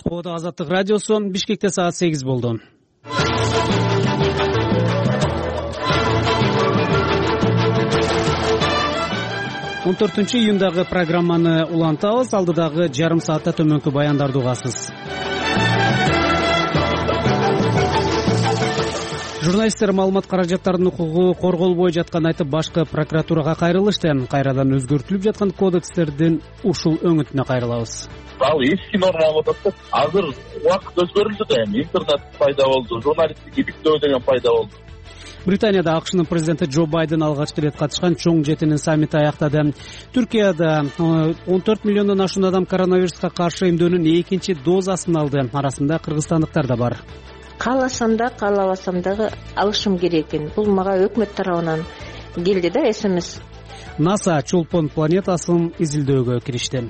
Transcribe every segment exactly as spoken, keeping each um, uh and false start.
Ода Азаттык радиосу. Бишкекте саат сегиз болду. он төртүнчү июндагы программаны улантабыз. Алдыдагы жарым саатта төмөнкү баяндарды угасыз. Журналисттер маалымат каражаттарынын укугу корголбой жатканын айтып, башкы прокуратурага кайрылышты. Кайрадан өзгөртүлүп жаткан кодекстердин ушул өңүтүнө кайрылабыз. Ал эски норма болуп атат. Азыр убакыт өзгөрүлдү да, эми интернет пайда болду, журналисттик иликтөө деген пайда болду. Британияда АКШнын президенти Джо Байден алгачкы ирет катышкан чоң жетинин саммити аяктады. Түркияда он төрт миллиондон ашуун адам коронавируска каршы эмдөөнүн экинчи дозасын алды. Арасында кыргызстандыктар да бар. Кааласам да, каалабасам дагы алышым керек экен. Бул мага өкмөт тарабынан келди да смс. НАСА Чулпон планетасын изилдөөгө киришти.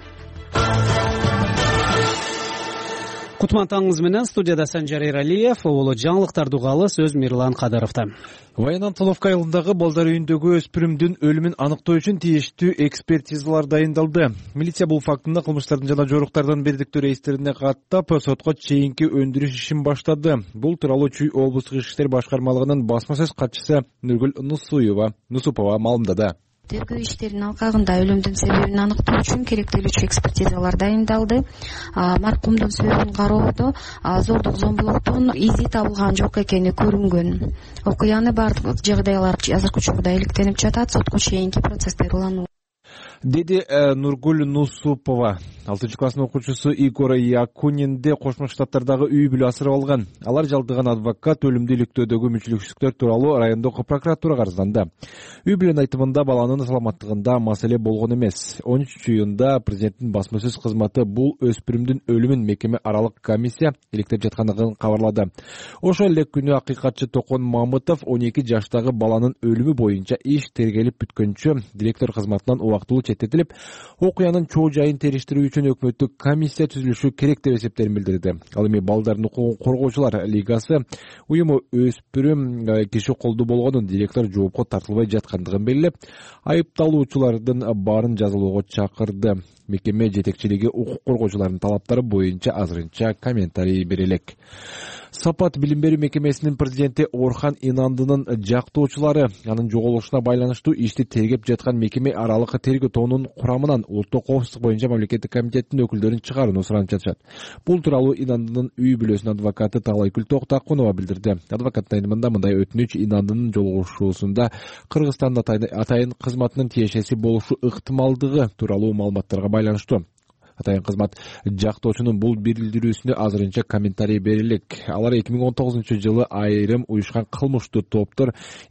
Кутман таңыңыз менен студияда Санжар Эралиев, олу жаңылыктарды угалы сөз Мирлан Кадыровдо. Военантоловка айылындагы балдар үйүндөгү өспүрүмдүн өлүмүн аныктоо үчүн тийиштүү экспертизалар дайындалды. Милиция бул фактында кылмыштардын жана жоруктардын бирдиктүү рейстерине каттап, сотко чейинки өндүрүш ишин баштады. Бул тууралуу Чүй облустук ички иштер башкармалыгынын басма сөз катчысы Нургүл Нусуева Нусупова маалымдады. Тергөө иштеринин алкагында өлүмдүн себебин аныктоо үчүн керектелүүчү экспертизалар дайындалды. Маркумдун сөзүн кароодо зордук зомбулуктун изи табылган жок экени көрүнгөн. Окуяны бардык жагдайлар азыркы учурда иликтенип жатат, сотко чейинки процесстер улануу. Деди Нургүл Нусупова. алтынчы класстын окуучусу Игор Якунинди Кошмо Штаттардагы үй бүлө асырап алган. Алар жалдыган адвокат өлүмдү иликтөөдөгү мүчүлүксүздүктөр тууралуу райондок прокуратурага арызданды. Үй бүлөнүн айтымында баланын саламаттыгында маселе болгон эмес. он үчүнчү июнда президенттин басма сөз кызматы бул өспүрүмдүн өлүмүн мекеме аралык комиссия иликтеп жаткандыгын кабарлады. Ошол эле күнү акыйкатчы Токон Мамытов он эки жаштагы баланын өлүмү боюнча иш тергелип бүткөнчө директор кызматынан убактылуу четтетилип, окуянын чоо жайын териштирүү үчүн өкмөттүк комиссия түзүлүшү керек деп эсептерин билдирди. Ал эми балдардын укугун коргоочулар лигасы уюму өспүрүм киши колдуу болгонун, директор жоопко тартылбай жаткандыгын белгилеп, айыпталуучулардын баарын жазалоого чакырды. Мекеме жетекчилиги укук коргоочулардын талаптары боюнча азырынча комментарий бере элек. Сапат билим берүү мекемесинин президенти Орхан Инандынын жактоочулары анын жоголушуна байланыштуу ишти тергеп жаткан мекеме аралык тергөө тобунун курамынан улуттук коопсуздук боюнча мамлекеттик комитеттин өкүлдөрүн чыгарууну суранып жатышат. Бул тууралуу Инандынын үй бүлөсүнүн адвокаты Талайкүл Токтакунова билдирди. Адвокаттын айтымында мындай өтүнүч Инандынын жолугушуусунда Кыргызстан атайын кызматынын тиешеси болушу ыктымалдыгы тууралуу маалыматтарга байланыштуу. Атайын кызмат жактоочунун бул билдирүүсүнө азырынча комментарий берилек. Алар эки миң он тогузунчу жылы айрым уюшкан кылмыштуу топтор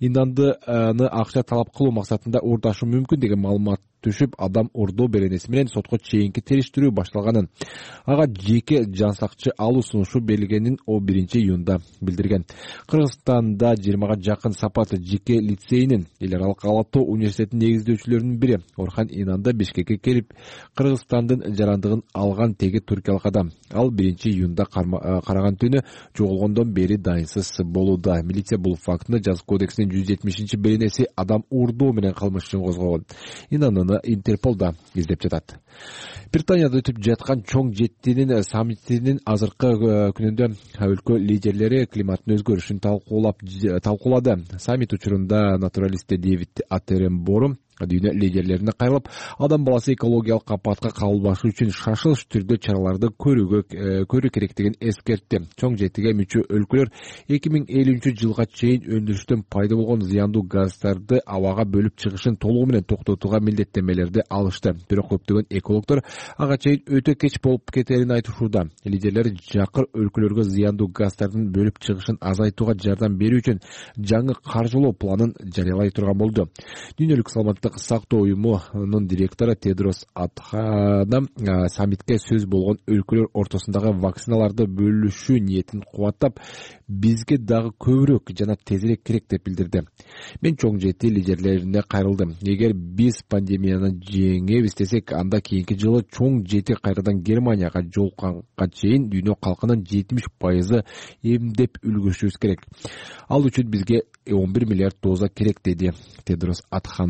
Инандыны акча талап кылуу максатында урдашы мүмкүн деген маалымат түшүп, адам урдоо беренеси менен сотко чейинки териштирүү башталганын, ага жеке жансакчы алуу сунушу берилгенин о биринчи июнда билдирген. Кыргызстанда жыйырмага жакын Сапат жеке лицейинин эл аралык Алатоо университетинин негиздөөчүлөрүнүн бири Орхан Инанда Бишкекке келип, Кыргызстандын жарандыгын алган теги туркиялык адам. Ал биринчи июнда караган түнү жоголгондон бери дайынсыз болууда. Милиция бул фактыны Жазык кодексинин жүз жетимишинчи беренеси адам урдоо менен кылмыш үчүн козгогон. Инананы Интерполда издеп жатат. Британияда өтүп жаткан чоң жетинин саммитинин азыркы күнүндө өлкө лидерлери климаттын өзгөрүшүн талкуулады. Саммит учурунда натуралист Дэвид Атеренбору дүйнө лидерлерине кайрылып, адам баласы экологиялык апатка кабылбашы үчүн шашылыш түрдө чараларды көрүүгө көрүү керектигин эскертти. Чоң жетиге мүчө өлкөлөр эки миң элүүнчү жылга чейин өндүрүштөн пайда болгон зыяндуу газдарды абага бөлүп чыгышын толугу менен токтотууга милдеттенмелерди алышты. Бирок көптөгөн экологдор ага чейин өтө кеч болуп кетерин айтышууда. Лидерлер жакыр өлкөлөргө зыяндуу газдардын бөлүп чыгышын азайтууга жардам берүү үчүн жаңы каржылоо планын жарыялай турган болду. Дүйнөлүк саламаттык сактоо уюмунун директору Тедрос Адханам саммитке сөз болгон өлкөлөр ортосундагы вакциналарды бөлүшүү ниетин кубаттап, бизге дагы көбүрөөк жана тезирээк керек деп билдирди. Мен чоң жети лидерлерине кайрылдым. Эгер биз пандемияны жеңебиз десек, анда кийинки жылы чоң жети кайрадан Германияга жолукканга чейин дүйнө калкынын жетимиш пайызы эмдеп үлгүрүшүбүз керек. Ал үчүн бизге он бир миллиард доза керек, деди Тедрос Адханам.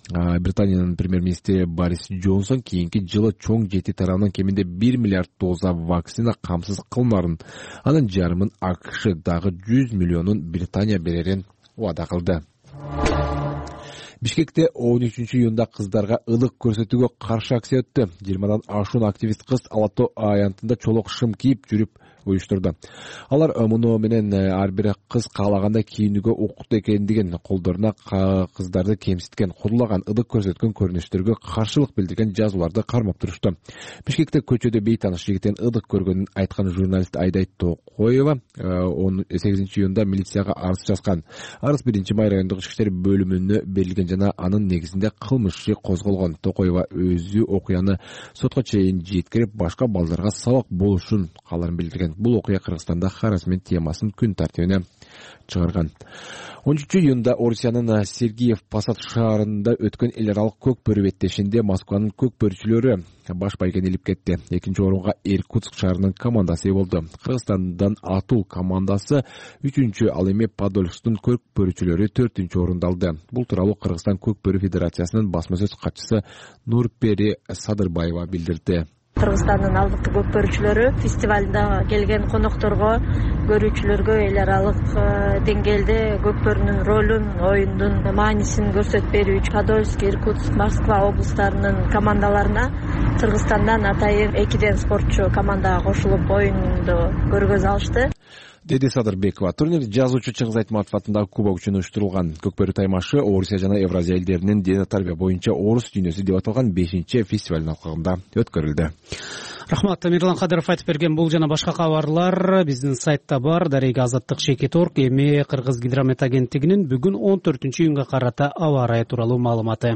Британиянын премьер-министри Борис Джонсон кийинки жылы чоң жети тарабынан кеминде бир миллиард доза вакцина камсыз кылмарын, анын жарымын АКШ дагы жүз миллионун Британия берерин убада кылды. Бишкекте он үчүнчү июнда кыздарга ылык көрсөтүүгө каршы акция өттү. жыйырмадан ашуун активист кыз Ала Тоо аянтында чолок шым кийип жүрүп уюштурду. Алар муну менен ар бир кыз каалагандай кийинүүгө укуктуу экендигин, колдоруна кыздарды кемситкен, курлаган, ылык көрсөткөн көрүнүштөргө каршылык билдирген жазууларды кармап турушту. Бишкекте көчөдө бейтаныш жигиттен ылык көргөнүн айткан журналист Айдай Токоева он сегизинчи июнда милицияга арыз жазган. Арыз биринчи май райондук ички иштер бөлүмүнө берилген жана анын негизинде кылмыш иши козголгон. Токоева өзү окуяны сотко чейин жеткирип, башка балдарга сабак болушун кааларын билдирген. Бул окуя Кыргызстанда харассмент темасын күн тартибине чыгарган. он үчүнчү июнда Орусиянын Сергиев Посад шаарында өткөн эл аралык көк бөрү беттешинде Москванын көк бөрүчүлөрү баш байгени илип кетти. Экинчи орунга Иркутск шаарынын командасы болду. Кыргызстандан Атул командасы үчүнчү, ал эми Подольскдун көк бөрүчүлөрү төртүнчү орунду алды. Бул тууралуу Кыргызстан көк бөрү федерациясынын басма сөз катчысы Нурпери Садырбаева билдирди. Кыргызстандын алдыңкы көк бөрүчүлөрү фестивалда келген конокторго, көрүүчүлөргө эл аралык деңгээлде көк бөрүнүн ролун, оюндун маанисин көрсөтүп берүү үчүн Подольск, Иркутск, Москва облустарынын командаларына Кыргызстандан атайын экиден спортчу командага кошулуп оюнду көргөзө алышты, деди Садырбекова. Турнир жазуучу Чыңгыз Айтматов атындагы кубок үчүн уюштурулган. Көкбөрү таймашы Орусия жана Евразия элдеринин дене тарбия боюнча Орус дүйнөсү деп аталган бешинчи фестивалдын алкагында өткөрүлдү. Рахмат, Мирлан Кадыров айтып берген бул жана башка кабарлар биздин сайтта бар. Дарега Азаттык чекит точка орг. Эми Кыргыз гидромет агенттигинин бүгүн он төртүнчү июнга карата аба ырайы тууралуу маалыматы.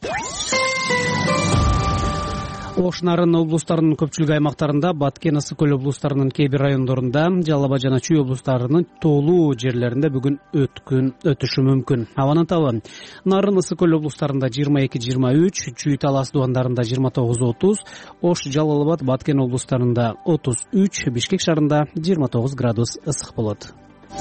Ош, Нарын облустарынын көпчүлүк аймактарында, Баткен, Ысык көл облустарынын кээ бир райондорунда, Жалал Абад жана Чүй облустарынын тоолуу жерлеринде бүгүн өткүн өтүшү мүмкүн. Абанын табы Нарын, Ысык көл облустарында жыйырма эки жыйырма үч, Чүй, Талас дубандарында жыйырма тогуз отуз, Ош, Жалал Абад, Баткен облустарында отуз үч, Бишкек шаарында жыйырма тогуз градус ысык болот.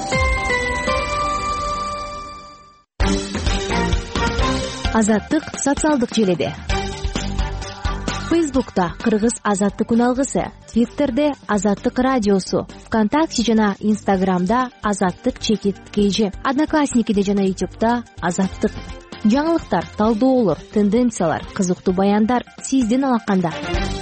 Азаттык социалдык желеде. Фейсбукта Кыргыз Азаттык үналгысы, Твиттерде Азаттык радиосу, ВКонтакте жана Инстаграмда Азаттык чекит кейжи, Одноклассникиде жана Ютубта Азаттык. Жаңылыктар, талдоолор, тенденциялар, кызыктуу баяндар сиздин алаканда.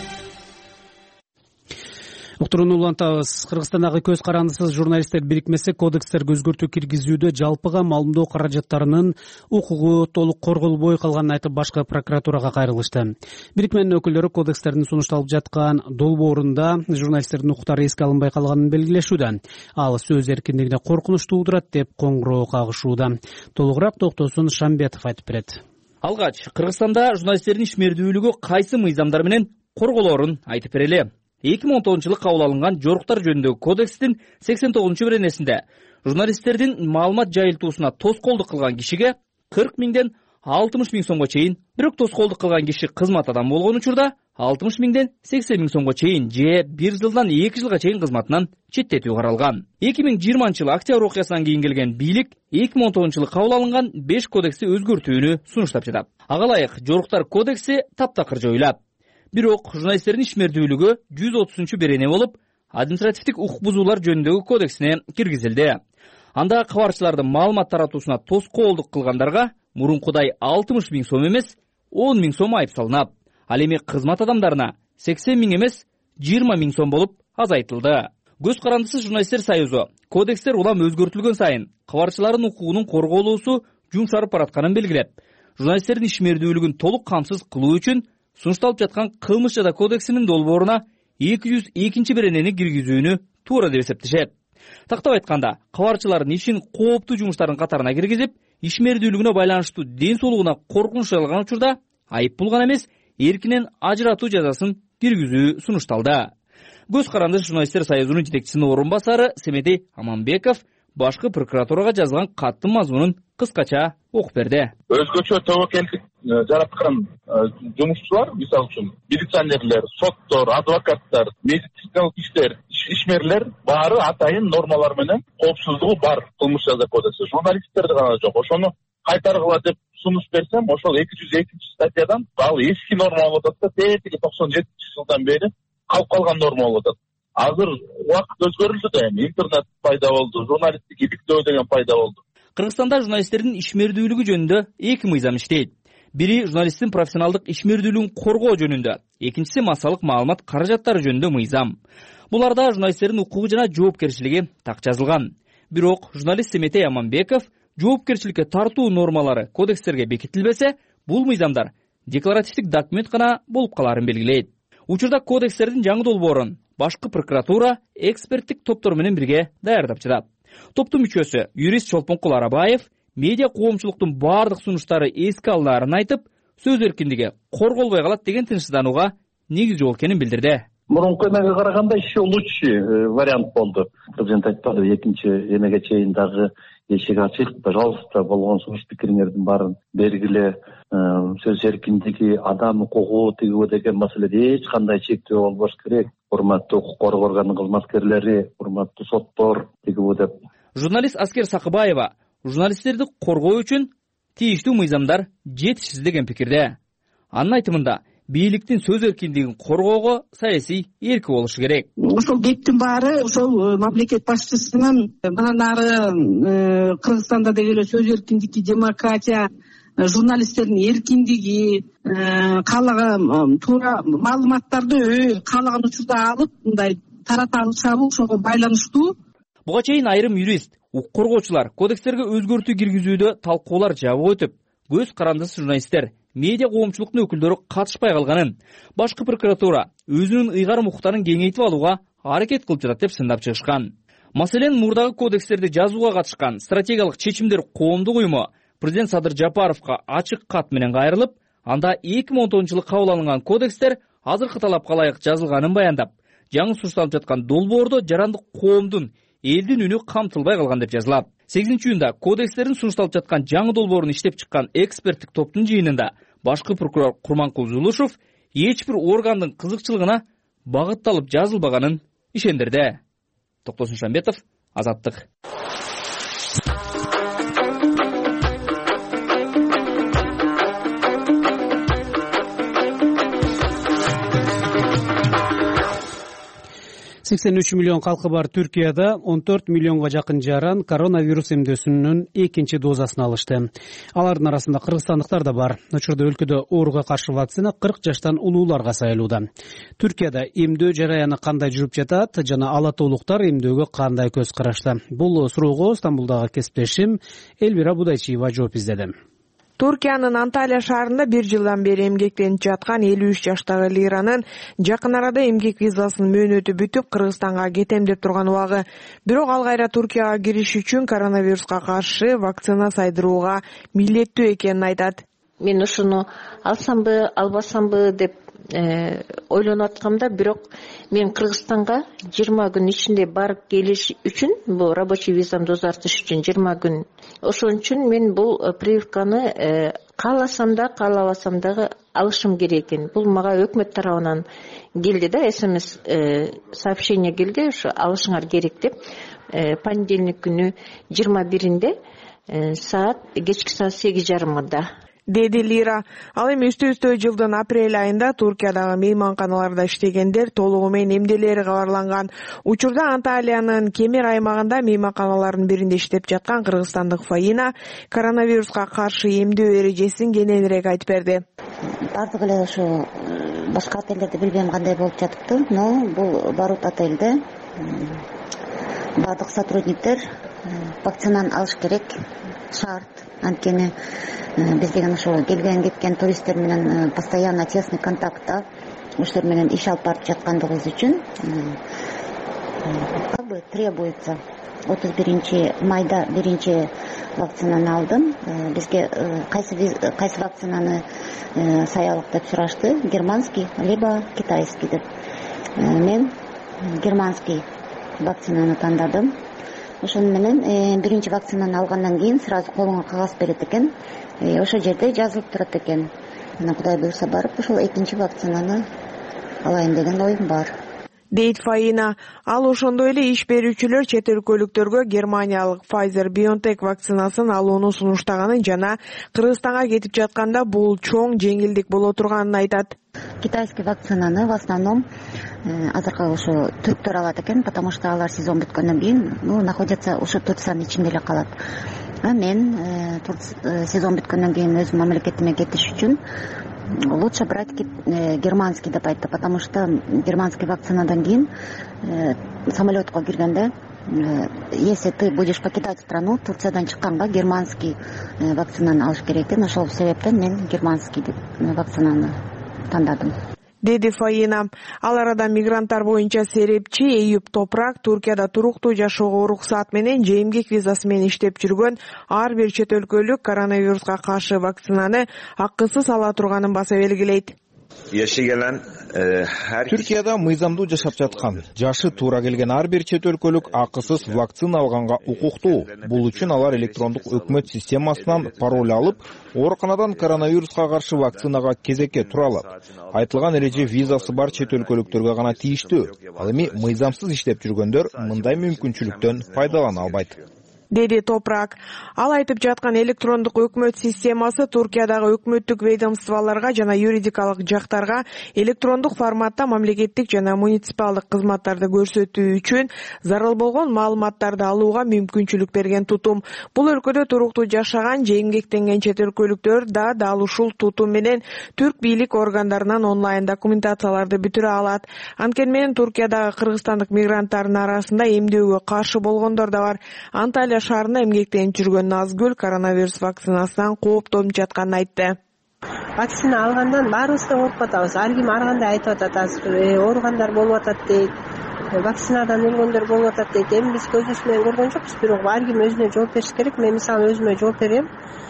Уктурууну улантабыз. Кыргызстандагы көз карандысыз журналисттер бирикмеси кодекстерге өзгөртүү киргизүүдө жалпыга маалымдоо каражаттарынын укугу толук корголбой калганын айтып, башкы прокуратурага кайрылышты. Бирикменин өкүлдөрү кодекстердин сунушталып жаткан долбоорунда журналисттердин укуктары эске алынбай калганын белгилешүүдө. Ал сөз эркиндигине коркунуч туудурат деп коңгуроо кагышууда. Толугураак Токтосун Шамбетов айтып берет. Алгач Кыргызстанда журналисттердин ишмердүүлүгү кайсы мыйзамдар менен корголоорун айтып берели. эки миң он тогузунчу жылы кабыл алынган жоруктар жөнүндөгү кодекстин сексен тогузунчу беренесинде журналисттердин маалымат жайылтуусуна тоскоолдук кылган кишиге кырк миңден алтымыш миң сомго чейин, бирок тоскоолдук кылган киши кызмат адам болгон учурда алтымыш миңден сексен миң сомго чейин же бир жылдан эки жылга чейин кызматынан четтетүү каралган. эки миң жыйырманчы жылы октябрь окуясынан кийин келген бийлик эки миң он тогузунчу жылы кабыл алынган беш кодексти өзгөртүүнү сунуштап жатат. Ага ылайык жоруктар кодекси таптакыр жоюлат. Бирок журналисттердин ишмердүүлүгү жүз отузунчу берене болуп, административдик укук бузуулар жөнүндөгү кодексине киргизилди. Анда кабарчылардын маалымат таратуусуна тоскоолдук кылгандарга мурункудай алтымыш миң сом эмес, он миң сом айып салынат. Ал эми кызмат адамдарына сексен миң эмес, жыйырма миң сом болуп азайтылды. Көз карандысыз журналисттер союзу кодекстер улам өзгөртүлгөн сайын кабарчылардын укугунун корголуусу жумшарып баратканын белгилеп, журналисттердин ишмердүүлүгүн толук камсыз кылуу үчүн сунушталып жаткан кылмыш жада кодексинин долбооруна эки жүз экинчи беренени киргизүүнү туура деп эсептешет. Тактап айтканда, кабарчылардын ишин кооптуу жумуштардын катарына киргизип, ишмердүүлүгүнө байланыштуу ден соолугуна коркунуч жайылган учурда айып пул гана эмес, эркинен ажыратуу жазасын киргизүү сунушталды. Көз карандысыз журналисттер союзунун жетекчисинин орун басары Семеди Аманбеков башкы прокуратурага жазган каттын мазмунун кыскача окуп берди. Өзгөчө тобокелдик жараткан жумушчулар, мисалы үчүн милиционерлер, соттор, адвокаттар, медициналык иштер, ишмерлер баары атайын нормалар менен коопсуздугу бар кылмыш жаза кодекси. Журналисттерди гана жок. Ошону кайтаргыла деп сунуш берсем, ошол эки жүз экинчи статьядан ал эски норма болуп атат да, тетиги токсон жетинчи жылдан бери калып калган норма болуп атат. Азыр убакыт өзгөрүлдү да, эми интернет пайда болду, журналисттик иликтөө деген пайда болду. Кыргызстанда журналисттердин ишмердүүлүгү жөнүндө эки мыйзам иштейт. Бири журналисттин профессионалдык ишмердүүлүгүн коргоо жөнүндө, экинчиси массалык маалымат каражаттары жөнүндө мыйзам. Буларда журналисттердин укугу жана жоопкерчилиги так жазылган. Бирок журналист Семетей Аманбеков жоопкерчиликке тартуу нормалары кодекстерге бекитилбесе, бул мыйзамдар декларативдик документ гана болуп калаарын белгилейт. Учурда кодекстердин жаңы долбоорун башкы прокуратура эксперттик топтор менен бирге даярдап жатат. Топтун мүчөсү юрист Чолпонкул Арабаев медиа коомчулуктун баардык сунуштары эске алынаарын айтып, сөз эркиндиги корголбой калат деген тынчсызданууга негиз жок экенин билдирди. Мурунку эмеге караганда еще лучший вариант болду. Президент айтпады, экинчи эмеге чейин дагы эшик ачык, пожалуйста, болгон сунуш пикириңердин баарын бергиле. Сөз эркиндиги, адам укугу тигүү деген маселеде эч кандай чектөө болбош керек. Урматтуу укук коргоо органынын кызматкерлери, урматтуу соттор тигүү деп. Журналист Аскер Сакыбаева журналисттерди коргоо үчүн тийиштүү мыйзамдар жетишсиз деген пикирде. Анын айтымында, бийликтин сөз эркиндигин коргоого саясий эрки болушу керек. Ошол кептин баары ошол мамлекет башчысынын мындан ары Кыргызстанда деги эле сөз эркиндиги, демократия, журналисттердин эркиндиги, каалаган туура маалыматтарды каалаган учурда алып мындай тарата алышабы ошого байланыштуу. Буга чейин айрым юрист, укук коргоочулар кодекстерге өзгөртүү киргизүүдө талкуулар жабык өтүп, көз карандысыз журналисттер, медиа коомчулуктун өкүлдөрү катышпай калганын, башкы прокуратура өзүнүн ыйгарым укуктарын кеңейтип алууга аракет кылып жатат деп сындап чыгышкан. Маселен, мурдагы кодекстерди жазууга катышкан стратегиялык чечимдер коомдук уюму президент Садыр Жапаровго ачык кат менен кайрылып, анда эки миң он тогузунчу жылы кабыл алынган кодекстер азыркы талапка ылайык жазылганын баяндап, жаңы сунушталып жаткан долбоордо жарандык коомдун, элдин үнү камтылбай калган деп жазылат. сегизинчи июнда кодекстерин сунушталып жаткан жаңы долбоорун иштеп чыккан эксперттик топтун жыйынында башкы прокурор Курманкул Жулушов эч бир органдын кызыкчылыгына багытталып жазылбаганын ишендирди. Токтосун Шамбетов, Азаттык. сексен үч миллион калкы бар Түркияда он төрт миллионго жакын жаран коронавирус эмдөөсүнүн экинчи дозасын алышты. Алардын арасында кыргызстандыктар да бар. Учурда өлкөдө ооруга каршы вакцина кырк жаштан улууларга сайылууда. Түркияда эмдөө жараяны кандай жүрүп жатат жана ала толуктар эмдөөгө кандай көз карашта? Бул суроого Стамбулдагы кесиптешим Элвира Будайчиева жооп издеди. Туркиянын Анталия шаарында бир жылдан бери эмгектенип жаткан элүү үч жаштагы Лиранын жакын арада эмгек визасынын мөөнөтү бүтүп, Кыргызстанга кетем деп турган убагы. Бирок ал кайра Туркияга кириш үчүн коронавируска каршы вакцина сайдырууга милдеттүү экенин айтат. Мен ушуну алсамбы, албасамбы деп ойлонуп аткамда, бирок мен Кыргызстанга жыйырма күн ичинде барып келиш үчүн, бул рабочий визамды узартыш үчүн жыйырма күн. Ошон үчүн мен бул прививканы кааласам да, каалабасам дагы алышым керек экен. Бул мага өкмөт тарабынан келди да, СМС сообщение келди, ушу алышыңар керек деп. Понедельник күнү жыйырма биринде саат кечки саат сегиз жарымда деди Лира. Ал эми үстө-үстө жылдын апрель айында Туркиядагы мейманканаларда иштегендер толугу менен эмделери кабарланган. Учурда Анталиянын Кемер аймагында мейманканалардын биринде иштеп жаткан кыргызстандык Фаина коронавируска каршы эмдөө эрежесин кененирээк айтып берди. Бардык эле ушу башка отелдерди билбейм кандай болуп жатыптыр, но бул Барут отелде бардык сотрудниктер вакцинаны алыш керек, шарт. Анткени биз деген ошо келген кеткен туристтер менен постоянно тесный контактта, ошолор менен иш алып барып жаткандыгыбыз үчүн как бы требуется. отуз биринчи майда биринчи вакцинаны алдым. Бизге кайсы кайсы вакцинаны саялык деп сурашты, германский либо китайский деп. Мен германский вакцинаны тандадым. Ошон менен биринчи вакцинаны алгандан кийин сразу колуңа кагаз берет экен. Ошол жерде жазылып турат экен. Мына Кудай буйрса барып ошол экинчи вакцинаны алайын деген оюм бар. дейт Фаина. Ал ошондой эле иш берүүчүлөр чет өлкөлүктөргө германиялык Pfizer-BioNTech вакцинасын алууну сунуштаганын жана Кыргызстанга кетип жатканда бул чоң жеңилдик боло турганын айтат. Китайский вакцинаны в основном азыркы ушу түрктөр алат экен, потому что алар сезон бүткөндөн кийин ну находятся ушу Турциянын ичинде эле калат. А мен сезон бүткөндөн кийин өз мамлекетиме кетиш үчүн лучше брать германский деп айтты, потому что германский вакцинадан кийин самолетко киргенде, если ты будешь покидать страну, Турциядан чыкканга германский вакцинаны алыш керек экен. Ошол себептен мен германский вакцинаны тандадым, деди Фаина. Ал арада мигранттар боюнча серепчи Эйюп Топрак Туркияда туруктуу жашоого уруксат менен же эмгек визасы менен иштеп жүргөн ар бир чет өлкөлүк коронавируска каршы вакцинаны акысыз ала турганын баса белгилейт. Түркияда мыйзамдуу жашап жаткан, жашы туура келген ар бир чет өлкөлүк акысыз вакцина алганга укуктуу. Бул үчүн алар электрондук өкмөт системасынан пароль алып, ооруканадан коронавируска каршы вакцинага кезекке тура алат. Айтылган эреже визасы бар чет өлкөлүктөргө гана тийиштүү. Ал эми мыйзамсыз иштеп жүргөндөр мындай мүмкүнчүлүктөн пайдалана албайт, деди Топрак. Ал айтып жаткан электрондук өкмөт системасы Туркиядагы өкмөттүк ведомстволорго жана юридикалык жактарга электрондук форматта мамлекеттик жана муниципалдык кызматтарды көрсөтүү үчүн зарыл болгон маалыматтарды алууга мүмкүнчүлүк берген тутум. Бул өлкөдө туруктуу жашаган же эмгектенген чет өлкөлүктөр да дал ушул тутум менен түрк бийлик органдарынан онлайн документацияларды бүтүрө алат. Анткени менен Туркиядагы кыргызстандык мигранттардын арасында эмдөөгө каршы болгондор да бар. Анталия шаарында эмгектенип жүргөн Назгүл коронавирус вакцинасынан кооптонуп жатканын айтты. Вакцина алгандан баарыбыз да коркуп атабыз. Ар ким ар кандай айтып атат, азыр ооругандар болуп атат дейт, вакцинадан өлгөндөр болуп атат дейт. Эми биз көзүбүз менен көргөн жокпуз, бирок ар ким өзүнө жооп бериш керек. Мен мисалы өзүмө жооп берем.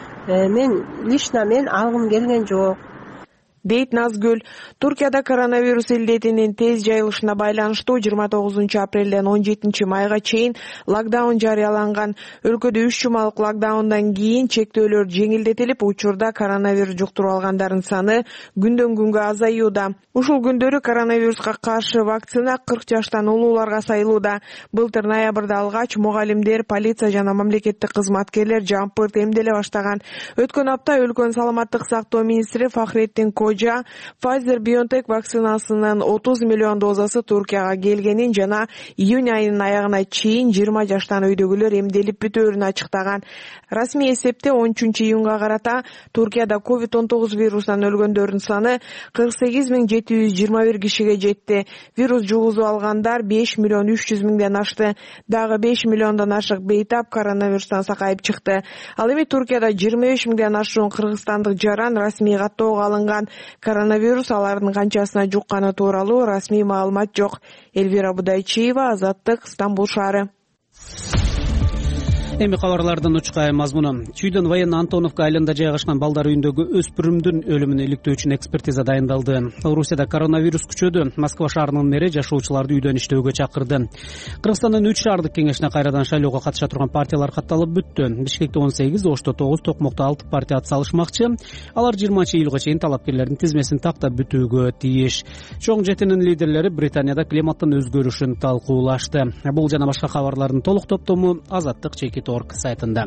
Мен лично мен алгым келген жок, дейт Назгүл. Туркияда коронавирус илдетинин тез жайылышына байланыштуу жыйырма тогузунчу апрелден он жетинчи майга чейин локдаун жарыяланган. Өлкөдө үч жумалык локдаундан кийин чектөөлөр жеңилдетилип, учурда коронавирус жуктуруп алгандардын саны күндөн күнгө азаюуда. Ушул күндөрү коронавируска каршы вакцина кырк жаштан улууларга сайылууда. Былтыр ноябрда алгач мугалимдер, полиция жана мамлекеттик кызматкерлер жампырт эмделе баштаган. Өткөн апта өлкөнүн саламаттык сактоо министри Фахреттин Кожа Pfizer-BioNTech вакцинасынын отуз миллион дозасы Туркияга келгенин жана июнь айынын аягына чейин жыйырма жаштан өйдөгүлөр эмделип бүтөөрүн ачыктаган. Расмий эсепте он үчүнчү июнга карата Туркияда ковид он тогуз вирусунан өлгөндөрдүн саны кырк сегиз миң жети жүз жыйырма бир кишиге жетти. Вирус жугузуп алгандар беш миллион үч жүз миңден ашты. Дагы беш миллиондон ашык бейтап коронавирустан сакайып чыкты. Ал эми Туркияда жыйырма беш миңден ашуун кыргызстандык жаран расмий каттоого алынган. Коронавирус алардын канчасына жукканы тууралуу расмий маалымат жок. Элвира Будайчиева, Азаттык, Стамбул шаары. Эми кабарлардын учкай мазмуну. Чүйдөн военно Антоновка айылында жайгашкан балдар үйүндөгү өспүрүмдүн өлүмүн иликтөө үчүн экспертиза дайындалды. Орусияда коронавирус күчөдү. Москва шаарынын мэри жашоочуларды үйдөн иштөөгө чакырды. Кыргызстандын үч шаардык кеңешине кайрадан шайлоого катыша турган партиялар катталып бүттү. Бишкекте он сегиз, Ошто тогуз, Токмокто алты партия атсалышмакчы. Алар жыйырманчы июлга чейин талапкерлердин тизмесин тактап бүтүүгө тийиш. Чоң жетинин лидерлери Британияда климаттын өзгөрүшүн талкуулашты. Бул жана башка кабарлардын толук топтому Азаттык чекит сайтында.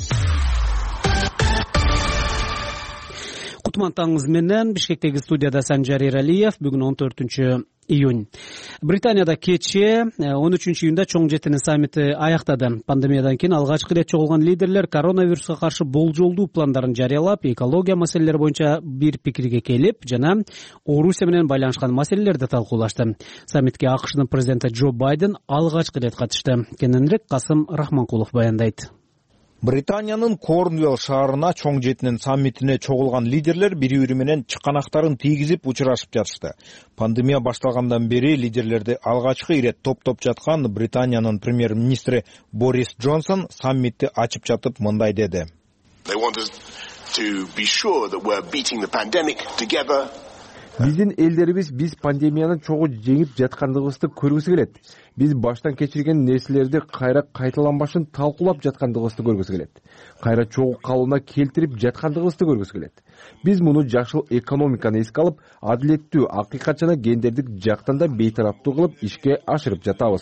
Кутман таңыңыз менен Бишкектеги студияда Санжар Эралиев. Бүгүн он төртүнчү июнь. Британияда кечээ он үчүнчү июнда чоң жетинин саммити аяктады. Пандемиядан кийин алгачкы ирет чогулган лидерлер коронавируска каршы болжолдуу пландарын жарыялап, экология маселелери боюнча бир пикирге келип, жана Орусия менен байланышкан маселелерди талкуулашты. Саммитке АКШнын президенти Джо Байден алгачкы ирет катышты. Кененирээк Касым Рахманкулов баяндайт. Британиянын Корнуэлл шаарына чоң жетинин саммитине чогулган лидерлер бири-бири менен чыканактарын тийгизип учурашып жатышты. Пандемия башталгандан бери лидерлерди алгачкы ирет топтоп жаткан Британиянын премьер-министри Борис Джонсон саммитти ачып жатып мындай деди. Биздин элдерибиз биз пандемияны чогуу жеңип жаткандыгыбызды көргүсү келет. Биз баштан кечирген нерселерди кайра кайталанбашын талкуулап жаткандыгыбызды көргүсү келет. Кайра чогуу калыбына келтирип жаткандыгыбызды көргүсү келет. Биз муну жашыл экономиканы эске алып, адилеттүү, акыйкат жана гендердик жактан да бейтараптуу кылып ишке ашырып жатабыз,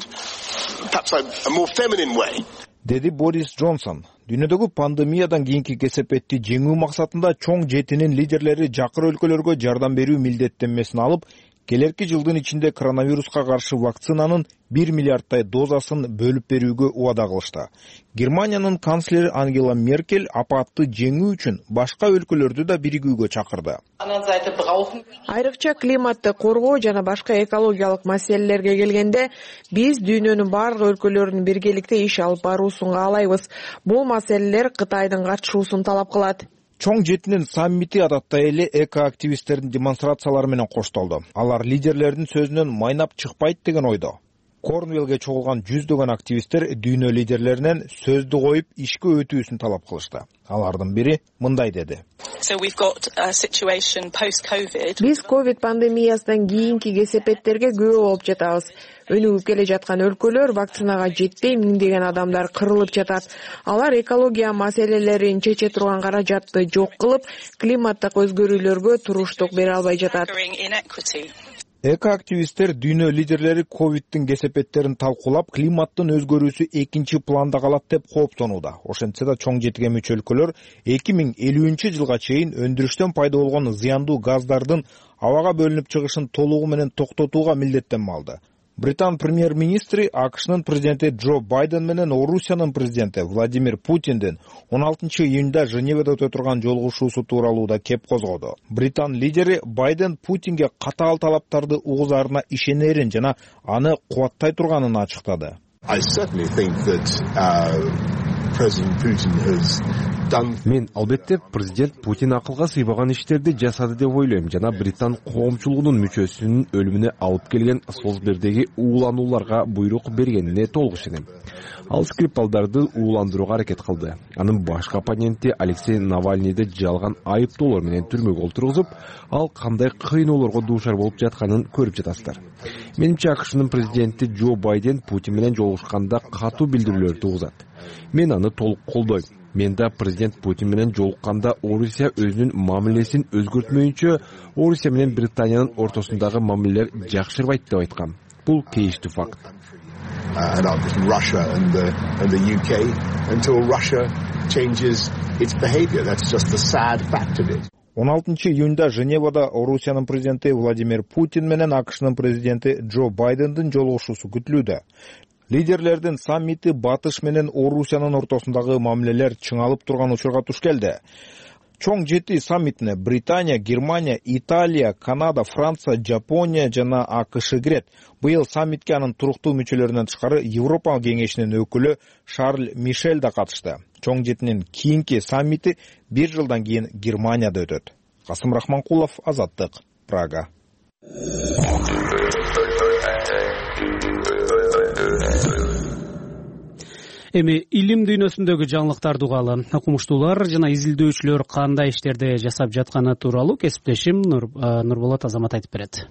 деди Борис Джонсон. Дүйнөдөгү пандемиядан кийинки кесепетти жеңүү максатында чоң жетинин лидерлери жакыр өлкөлөргө жардам берүү милдеттенмесин алып, келерки жылдын ичинде коронавируска каршы вакцинанын бир миллиардтай дозасын бөлүп берүүгө убада кылышты. Германиянын канцлери Ангела Меркель апатты жеңүү үчүн башка өлкөлөрдү да биригүүгө чакырды. Айрыкча климатты коргоо жана башка экологиялык маселелерге келгенде, биз дүйнөнүн бардык өлкөлөрүнүн биргеликте иш алып баруусун каалайбыз. Бул маселелер Кытайдын катышуусун талап кылат. Чоң жетинин саммити адатта эле экоактивисттердин демонстрациялары менен коштолду. Алар лидерлердин сөзүнөн майнап чыкпайт деген ойдо. Корнвеллге чогулган жүздөгөн активисттер дүйнө лидерлеринен сөздү коюп ишке өтүүсүн талап кылышты. Алардын бири мындай деди. Биз ковид пандемиясынан кийинки кесепеттерге күбө болуп жатабыз. Өнүгүп келе жаткан өлкөлөр вакцинага жетпей миңдеген адамдар кырылып жатат. Алар экология маселелерин чече турган каражатты жок кылып, климаттык өзгөрүүлөргө туруштук бере албай жатат. Экоактивисттер дүйнө лидерлери ковидтин кесепеттерин талкуулап, климаттын өзгөрүүсү экинчи планда калат деп кооптонууда. Ошентсе да чоң жетиге мүчө өлкөлөр эки миң элүүнчү жылга чейин өндүрүштөн пайда болгон зыяндуу газдардын абага бөлүнүп чыгышын толугу менен токтотууга милдеттенме алды. Британ премьер-министри АКШнын президенти Джо Байден менен Орусиянын президенти Владимир Путиндин он алтынчы июнда Женевада өтө турган жолугушуусу тууралуу да кеп козгоду. Британ лидери Байден Путинге катаал талаптарды угузарына ишенерин жана аны кубаттай турганын ачыктады. Мен албетте президент Путин акылга сыйбаган иштерди жасады деп ойлойм жана Британ коомчулугунун мүчөсүнүн өлүмүнө алып келген Солсбердеги ууланууларга буйрук бергенине толук ишенем. Ал Скрипалдарды ууландырууга аракет кылды. Анын башкы оппоненти Алексей Навальныйды жалган айыптоолор менен түрмөгө олтургузуп, ал кандай кыйноолорго дуушар болуп жатканын көрүп жатасыздар. Менимче АКШнын президенти Джо Байден Путин менен жолугушканда катуу билдирүүлөрдү угузат. Мен аны толук колдойм. Мен да президент Путин менен жолукканда Орусия өзүнүн мамилесин өзгөртмөйүнчө Орусия менен Британиянын ортосундагы мамилелер жакшырбайт деп айткам. Бул кейиштүү факт. он алтынчы июнда Женевада Орусиянын президенти Владимир Путин менен АКШнын президенти Джо Байдендин жолугушуусу күтүлүүдө. Лидерлердин саммити Батыш менен Орусиянын ортосундагы мамилелер чыңалып турган учурга туш келди. Чоң жети саммитине Британия, Германия, Италия, Канада, Франция, Жапония жана АКШ кирет. Быйыл саммитке анын туруктуу мүчөлөрүнөн тышкары Европа кеңешинин өкүлү Шарль Мишель да катышты. Чоң жетинин кийинки саммити бир жылдан кийин Германияда өтөт. Касым Рахманкулов, Азаттык, Прага. Эми илим дүйнөсүндөгү жаңылыктарды угалы. Окумуштуулар жана изилдөөчүлөр кандай иштерди жасап жатканы тууралуу кесиптешим Нурболот Азамат айтып берет.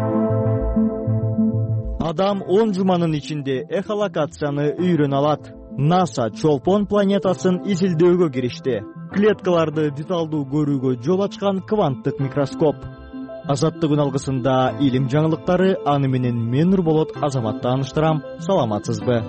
Адам он жуманын ичинде эхолокацияны үйрөнө алат. НАСА Чолпон планетасын изилдөөгө киришти. Клеткаларды деталдуу көрүүгө жол ачкан кванттык микроскоп. Азаттык алгысында илим жаңылыктары, аны менен мен Нурболот Азамат тааныштырам. Саламатсызбы?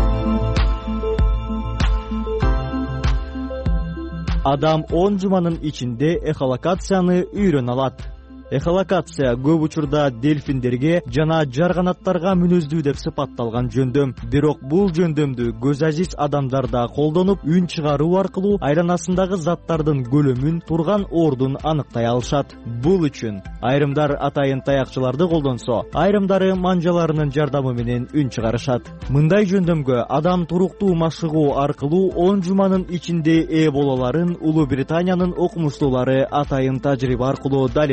Адам он жуманын ичинде эхолокацияны үйрөнө алат. Эхолокация көп учурда дельфиндерге жана жарганаттарга мүнөздүү деп сыпатталган жөндөм. Бирок бул жөндөмдү көз азиз адамдар да колдонуп, үн чыгаруу аркылуу айланасындагы заттардын көлөмүн, турган ордун аныктай алышат. Бул үчүн айрымдар атайын таякчыларды колдонсо, айрымдары манжаларынын жардамы менен үн чыгарышат. Мындай жөндөмгө адам туруктуу машыгуу аркылуу он жуманын ичинде ээ бололарын Улуу Британиянын окумуштуулары атайын тажрыйба аркылуу далилдешти.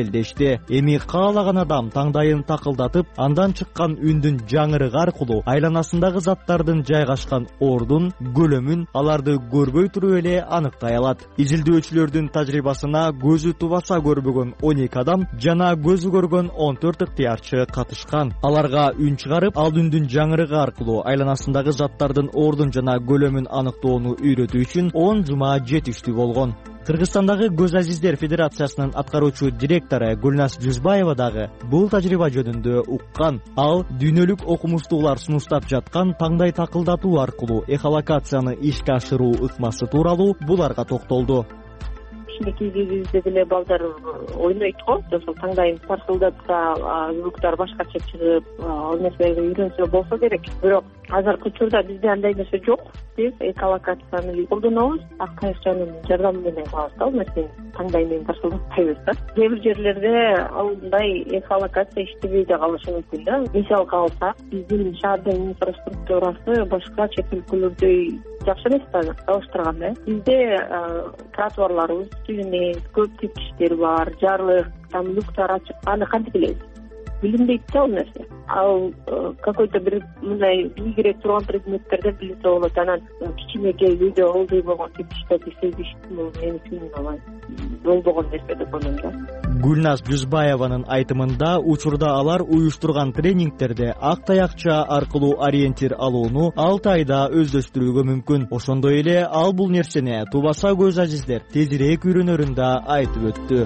эле. Эми каалаган адам таңдайын такылдатып, андан чыккан үндүн жаңырыгы аркылуу айланасындагы заттардын жайгашкан ордун, көлөмүн аларды көрбөй туруп эле аныктай алат. Изилдөөчүлөрдүн тажрыйбасына көзү тубаса көрбөгөн он эки адам жана көзү көргөн он төрт ыктыярчы катышкан. Аларга үн чыгарып, ал үндүн жаңырыгы аркылуу айланасындагы заттардын ордун жана көлөмүн аныктоону үйрөтүү үчүн он жума жетиштүү болгон. Кыргызстандагы Көз Азиздер Федерациясынын аткаруучу директору Гүлназ Жүзбаева дагы бул тажрыйба жөнүндө уккан. Ал дүйнөлүк окумуштуулар сунуштап жаткан таңдай такылдатуу аркылуу эхолокацияны ишке ашыруу ыкмасы тууралуу буларга токтолду. Кичинекей кезибизде деле балдар ойнойт го, ошол таңдайын тарсылдатса, звуктар башкача чыгып, ал нерселерге үйрөнсө болсо керек. Бирок азыркы учурда бизде андай нерсе жок. Биз эколокацияны колдонобуз, ак таякчанын жардамы менен кылабыз да, ал нерсени таңдай менен тарсылдатпайбыз да. Кээ бир жерлерде андай эколокация иштебей да калышы мүмкүн да. Мисалга алсак, биздин шаардын инфраструктурасы башка чет өлкөлөрдөй жакшы эмес да, салыштырганда. Бизде тротуарларыбыз түзүнөт, көп тепкичтер бар, жарык, там люктар ачык. Аны кантип билебиз? Билинбейт да ал нерсе. Ал какой-то бир мындай биигирээк турган предметтерде билинсе болот. Анан кичинекей үйдө ылдый болгон тепкичтерди сезиш мен үчүн алай болбогон нерсе деп ойлойм да. Гүлназ Жүзбаеванын айтымында, учурда алар уюштурган тренингтерде ак таякча аркылуу ориентир алууну алты айда өздөштүрүүгө мүмкүн. Ошондой эле ал бул нерсени тубаса көз азиздер тезирээк үйрөнөрүн да айтып өттү.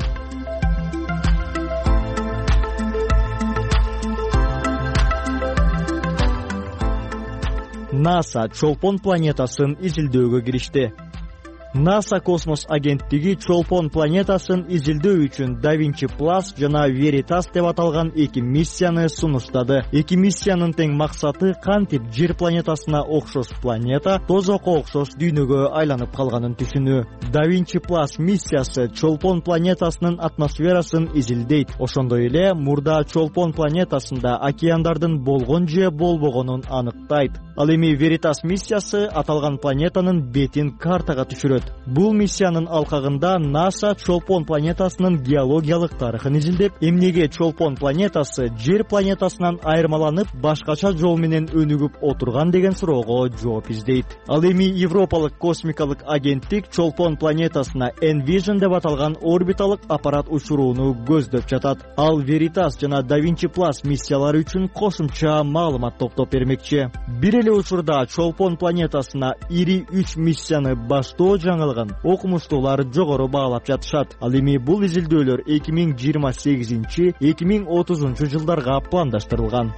НАСА Чолпон планетасын изилдөөгө киришти. НАСА космос агенттиги Чолпон планетасын изилдөө үчүн Да Винчи Плас жана Веритас деп аталган эки миссияны сунуштады. Эки миссиянын тең максаты кантип Жер планетасына окшош планета тозокко окшош дүйнөгө айланып калганын түшүнүү. Да Винчи Плас миссиясы Чолпон планетасынын атмосферасын изилдейт. Ошондой эле мурда Чолпон планетасында океандардын болгон же болбогонун аныктайт. Ал эми Веритас миссиясы аталган планетанын бетин картага түшүрөт. Бул миссиянын алкагында НАСА Чолпон планетасынын геологиялык тарыхын изилдеп, эмнеге Чолпон планетасы Жер планетасынан айырмаланып, башкача жол менен өнүгүп отурган деген суроого жооп издейт. Ал эми Европалык космикалык агенттик Чолпон планетасына Envision деп аталган орбиталык аппарат учурууну көздөп жатат. Ал Веритас жана Да Винчи Плас миссиялары үчүн кошумча маалымат топтоп бермекчи. Бир эле учурда Чолпон планетасына ири үч миссияны баштоо жаңылыгын окумуштуулар жогору баалап жатышат. Ал эми бул изилдөөлөр эки миң жыйырма сегизинчи — эки миң отузунчу жылдарга пландаштырылган.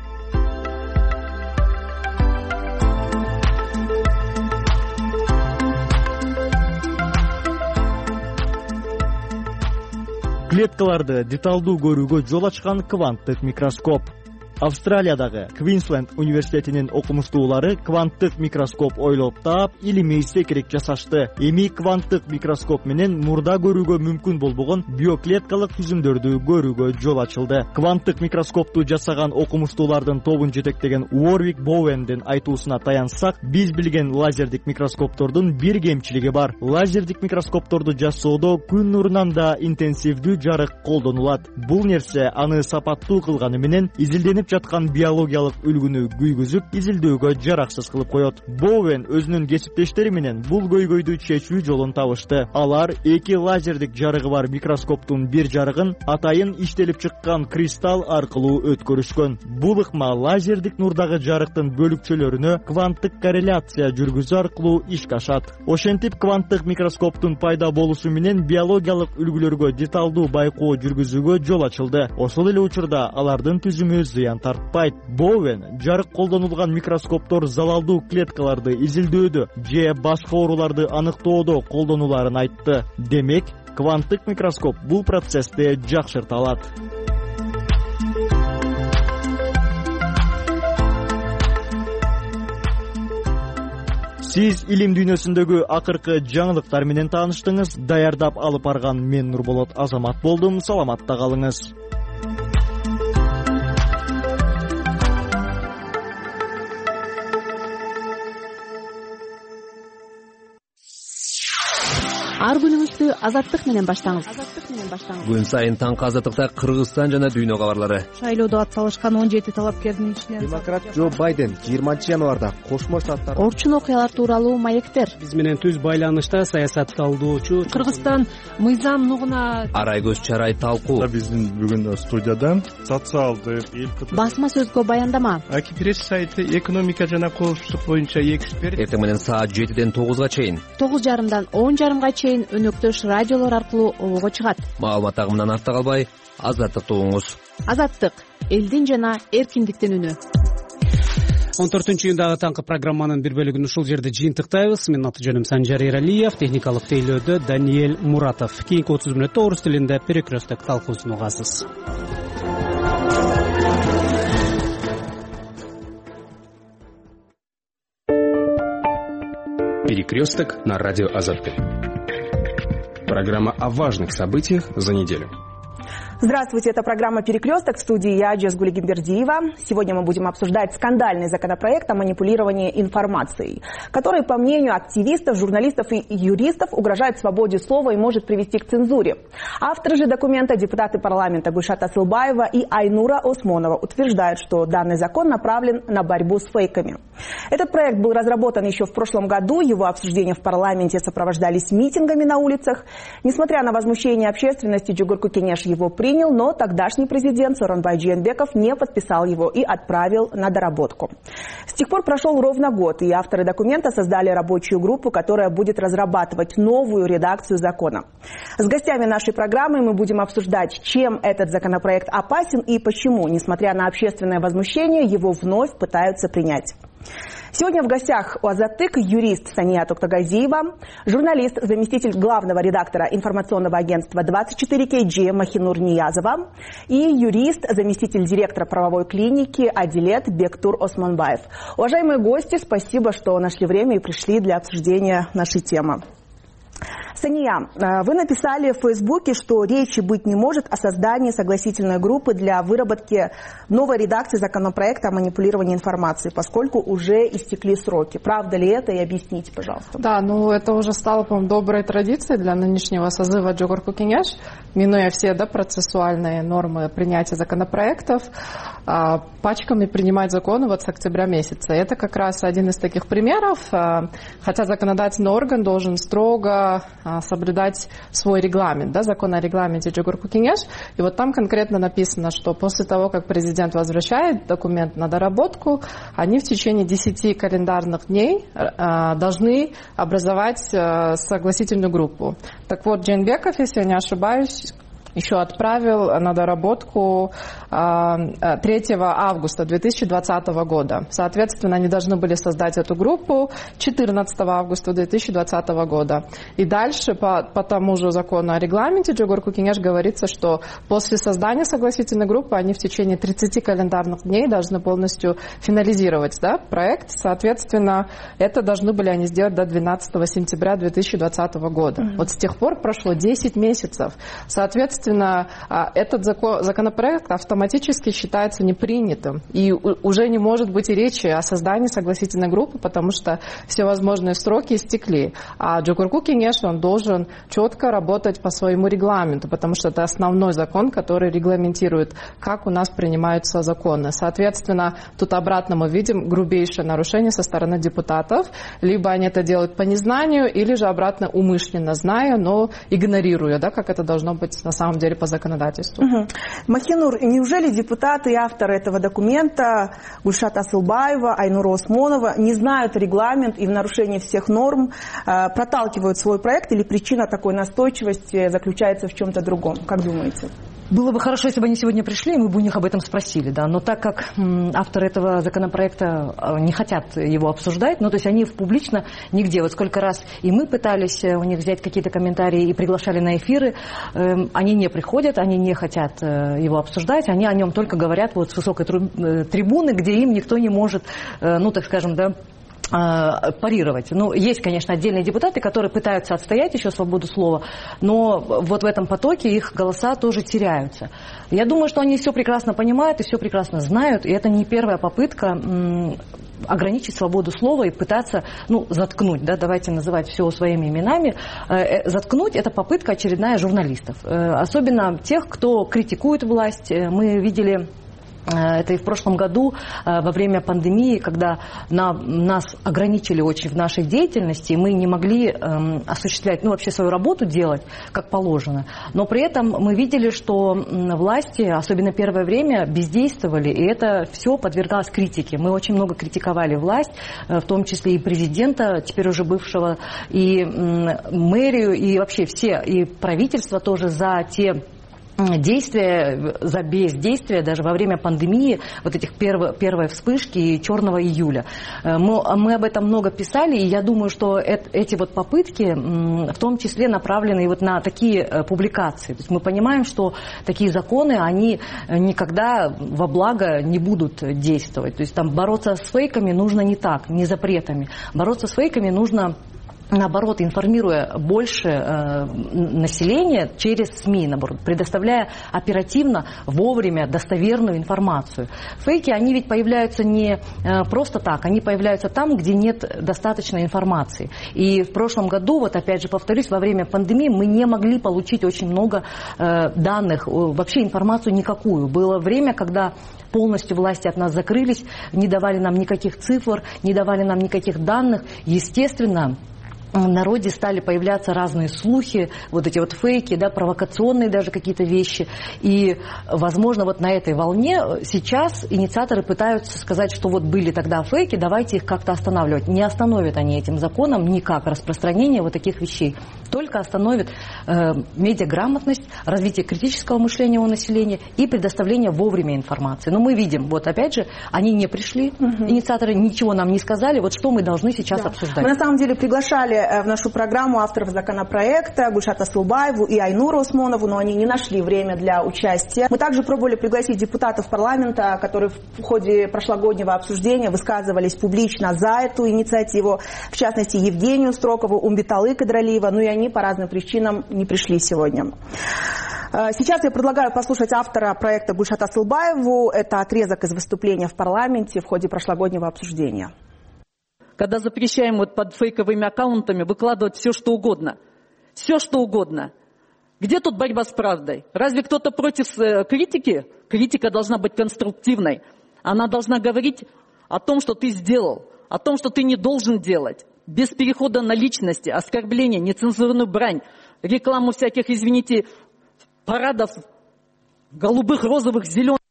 Клеткаларды деталдуу көрүүгө жол ачкан кванттык микроскоп. Австралиядагы Квинсленд университетинин окумуштуулары кванттык микроскоп ойлоп таап, илимий секирек жасашты. Эми кванттык микроскоп менен мурда көрүүгө мүмкүн болбогон биоклеткалык түзүмдөрдү көрүүгө жол ачылды. Кванттык микроскопту жасаган окумуштуулардын тобун жетектеген Уорвик Боуэндин айтуусуна таянсак, биз билген лазердик микроскоптордун бир кемчилиги бар. Лазердик микроскопторду жасоодо күн нурунан да интенсивдүү жарык колдонулат. Бул нерсе аны сапаттуу кылганы менен изилденип жаткан биологиялык үлгүнү күйгүзүп, изилдөөгө жараксыз кылып коет. Боуэн өзүнүн кесиптештери менен бул көйгөйдү чечүү жолун табышты. Алар эки лазердик жарыгы бар микроскоптун бир жарыгын атайын иштелип чыккан кристалл аркылуу өткөрүшкөн. Бул ыкма лазердик нурдагы жарыктын бөлүкчөлөрүнө кванттык корреляция жүргүзүү аркылуу ишке ашат. Ошентип кванттык микроскоптун пайда болушу менен биологиялык үлгүлөргө деталдуу байкоо жүргүзүүгө жол ачылды. Ошол эле учурда алардын түзүмү зыян тартпайт. Боуэн жарык колдонулган микроскоптор залалдуу клеткаларды изилдөөдө же башка ооруларды аныктоодо колдонуларын айтты. Демек, кванттык микроскоп бул процессти жакшырта алат. Сиз илим дүйнөсүндөгү акыркы жаңылыктар менен тааныштыңыз. Даярдап алып барган мен Нурболот Азамат болдум. Саламатта калыңыз. ар күнүңүздү азаттык менен баштаңыз. Күн сайын таңкы азаттыкта Кыргызстан жана дүйнө кабарлары. Шайлоодо ат салышкан он жети талапкердин ичинен демократ Джо Байден жыйырманчы январда Кошмо Штаттар орчун окуялар тууралуу маектер. Биз менен түз байланышта саясат талдоочу Кыргызстан мыйзам нугуна арай көз чарай талкуу. Биздин бүгүн студиядан социалдык басма сөзгө баяндама. Аки пресс сайты экономика жана коопсуздук боюнча эксперт. Эртең менен саат жетиден тогузга чейин. тогуз жарымдан он жарымга чейин өнөктөш радиолор аркылуу обого чыгат. Маалымат агымынан артта калбай, азаттыкты угуңуз. Азаттык — элдин жана эркиндиктин үнү. он төртүнчү июндагы таңкы программанын бир бөлүгүн ушул жерде жыйынтыктайбыз. Менин аты жөнүм Санжар Эралиев, техникалык тейлөөдө Даниэль Муратов. Кийинки отуз мүнөттө орус тилинде перекресток талкуусун угасыз. Перекресток на радио Азаттык. Программа о важных событиях за неделю. Здравствуйте, это программа «Перекресток», в студии я, Джазгуль Гимбердиева. Сегодня мы будем обсуждать скандальный законопроект о манипулировании информацией, который, по мнению активистов, журналистов и юристов, угрожает свободе слова и может привести к цензуре. Авторы же документа, депутаты парламента Гульшат Асылбаева и Айнура Осмонова, утверждают, что данный закон направлен на борьбу с фейками. Этот проект был разработан еще в прошлом году, его обсуждения в парламенте сопровождались митингами на улицах. Несмотря на возмущение общественности, Жогорку Кенеш его принял. Но тогдашний президент Сооронбай Жээнбеков не подписал его и отправил на доработку. С тех пор прошел ровно год, и авторы документа создали рабочую группу, которая будет разрабатывать новую редакцию закона. С гостями нашей программы мы будем обсуждать, чем этот законопроект опасен и почему, несмотря на общественное возмущение, его вновь пытаются принять. Сегодня в гостях у Азаттык юрист Сания Токтагазиева, журналист, заместитель главного редактора информационного агентства двадцать четыре кей джи Махинур Ниязова и юрист, заместитель директора правовой клиники Адилет Бектур Осмонбаев. Уважаемые гости, спасибо, что нашли время и пришли для обсуждения нашей темы. Сания, вы написали в Фейсбуке, что речи быть не может о создании согласительной группы для выработки новой редакции законопроекта о манипулировании информацией, поскольку уже истекли сроки. Правда ли это? И объясните, пожалуйста. Да, ну это уже стало, по-моему, доброй традицией для нынешнего созыва Жогорку Кенеш, минуя все да, процессуальные нормы принятия законопроектов, пачками принимать законы вот с октября месяца. Это как раз один из таких примеров, хотя законодательный орган должен строго соблюдать свой регламент, да, закон о регламенте Жогорку Кенеш. И вот там конкретно написано, что после того, как президент возвращает документ на доработку, они в течение десяти календарных дней э, должны образовать э, согласительную группу. Так вот, Жээнбеков, если я не ошибаюсь, еще отправил на доработку третьего августа две тысячи двадцатого года. Соответственно, они должны были создать эту группу четырнадцатого августа две тысячи двадцатого года. И дальше по, по тому же закону о регламенте Жогорку Кенеш говорится, что после создания согласительной группы они в течение тридцати календарных дней должны полностью финализировать да, проект. Соответственно, это должны были они сделать до двенадцатого сентября две тысячи двадцатого года. Mm-hmm. Вот с тех пор прошло десять месяцев. Соответственно, Соответственно, этот законопроект автоматически считается непринятым. И уже не может быть и речи о создании согласительной группы, потому что всевозможные сроки истекли. А Жогорку Кенеш, он должен четко работать по своему регламенту, потому что это основной закон, который регламентирует, как у нас принимаются законы. Соответственно, тут обратно мы видим грубейшее нарушение со стороны депутатов. Либо они это делают по незнанию, или же обратно умышленно зная, но игнорируя, да, как это должно быть на самом деле по законодательству. Угу. Махинур, неужели депутаты и авторы этого документа Гульшат Асылбаева, Айнура Осмонова не знают регламент и в нарушении всех норм э, проталкивают свой проект, или причина такой настойчивости заключается в чем-то другом? Как думаете? Было бы хорошо, если бы они сегодня пришли, и мы бы у них об этом спросили, да. Но так как м, авторы этого законопроекта не хотят его обсуждать, ну, то есть они публично нигде. Вот сколько раз и мы пытались у них взять какие-то комментарии и приглашали на эфиры, э, они не приходят, они не хотят э, его обсуждать, они о нем только говорят вот с высокой трибуны, где им никто не может, э, ну, так скажем, да, парировать. Ну, есть, конечно, отдельные депутаты, которые пытаются отстоять еще свободу слова, но вот в этом потоке их голоса тоже теряются. Я думаю, что они все прекрасно понимают и все прекрасно знают, и это не первая попытка ограничить свободу слова и пытаться, ну, заткнуть, да, давайте называть все своими именами. Заткнуть — это попытка очередная журналистов. Особенно тех, кто критикует власть. Мы видели это и в прошлом году, во время пандемии, когда на, нас ограничили очень в нашей деятельности, и мы не могли э, осуществлять, ну, вообще свою работу делать, как положено. Но при этом мы видели, что власти, особенно первое время, бездействовали, и это все подвергалось критике. Мы очень много критиковали власть, в том числе и президента, теперь уже бывшего, и э, мэрию, и вообще все, и правительство тоже за те действия, за бездействие даже во время пандемии, вот этих перв, первой вспышки и черного июля. Мы, мы об этом много писали, и я думаю, что это, эти вот попытки в том числе направлены вот на такие публикации. То есть мы понимаем, что такие законы, они никогда во благо не будут действовать. То есть там бороться с фейками нужно не так, не запретами. Бороться с фейками нужно, наоборот, информируя больше э, населения через СМИ, наоборот, предоставляя оперативно, вовремя достоверную информацию. Фейки, они ведь появляются не э, просто так, они появляются там, где нет достаточной информации. И в прошлом году, вот опять же повторюсь, во время пандемии мы не могли получить очень много э, данных, вообще информацию никакую. Было время, когда полностью власти от нас закрылись, не давали нам никаких цифр, не давали нам никаких данных. Естественно, в народе стали появляться разные слухи, вот эти вот фейки, да, провокационные даже какие-то вещи. И, возможно, вот на этой волне сейчас инициаторы пытаются сказать, что вот были тогда фейки, давайте их как-то останавливать. Не остановят они этим законом никак распространение вот таких вещей. Только остановит э, медиаграмотность, развитие критического мышления у населения и предоставление вовремя информации. Но мы видим, вот опять же, они не пришли, угу. Инициаторы ничего нам не сказали, вот что мы должны сейчас да. обсуждать. Мы на самом деле приглашали в нашу программу авторов законопроекта Гульшат Асылбаеву и Айнуру Усмонову, но они не нашли время для участия. Мы также пробовали пригласить депутатов парламента, которые в ходе прошлогоднего обсуждения высказывались публично за эту инициативу, в частности Евгению Строкову, Умбеталы Кадралиева, ну и они по разным причинам не пришли сегодня. Сейчас я предлагаю послушать автора проекта Гульшат Асылбаеву. Это отрезок из выступления в парламенте в ходе прошлогоднего обсуждения. Когда запрещаем вот под фейковыми аккаунтами выкладывать все, что угодно. Все, что угодно. Где тут борьба с правдой? Разве кто-то против критики? Критика должна быть конструктивной. Она должна говорить о том, что ты сделал, о том, что ты не должен делать. Без перехода на личности, оскорбления, нецензурную брань, рекламу всяких, извините, парадов голубых, розовых, зеленых.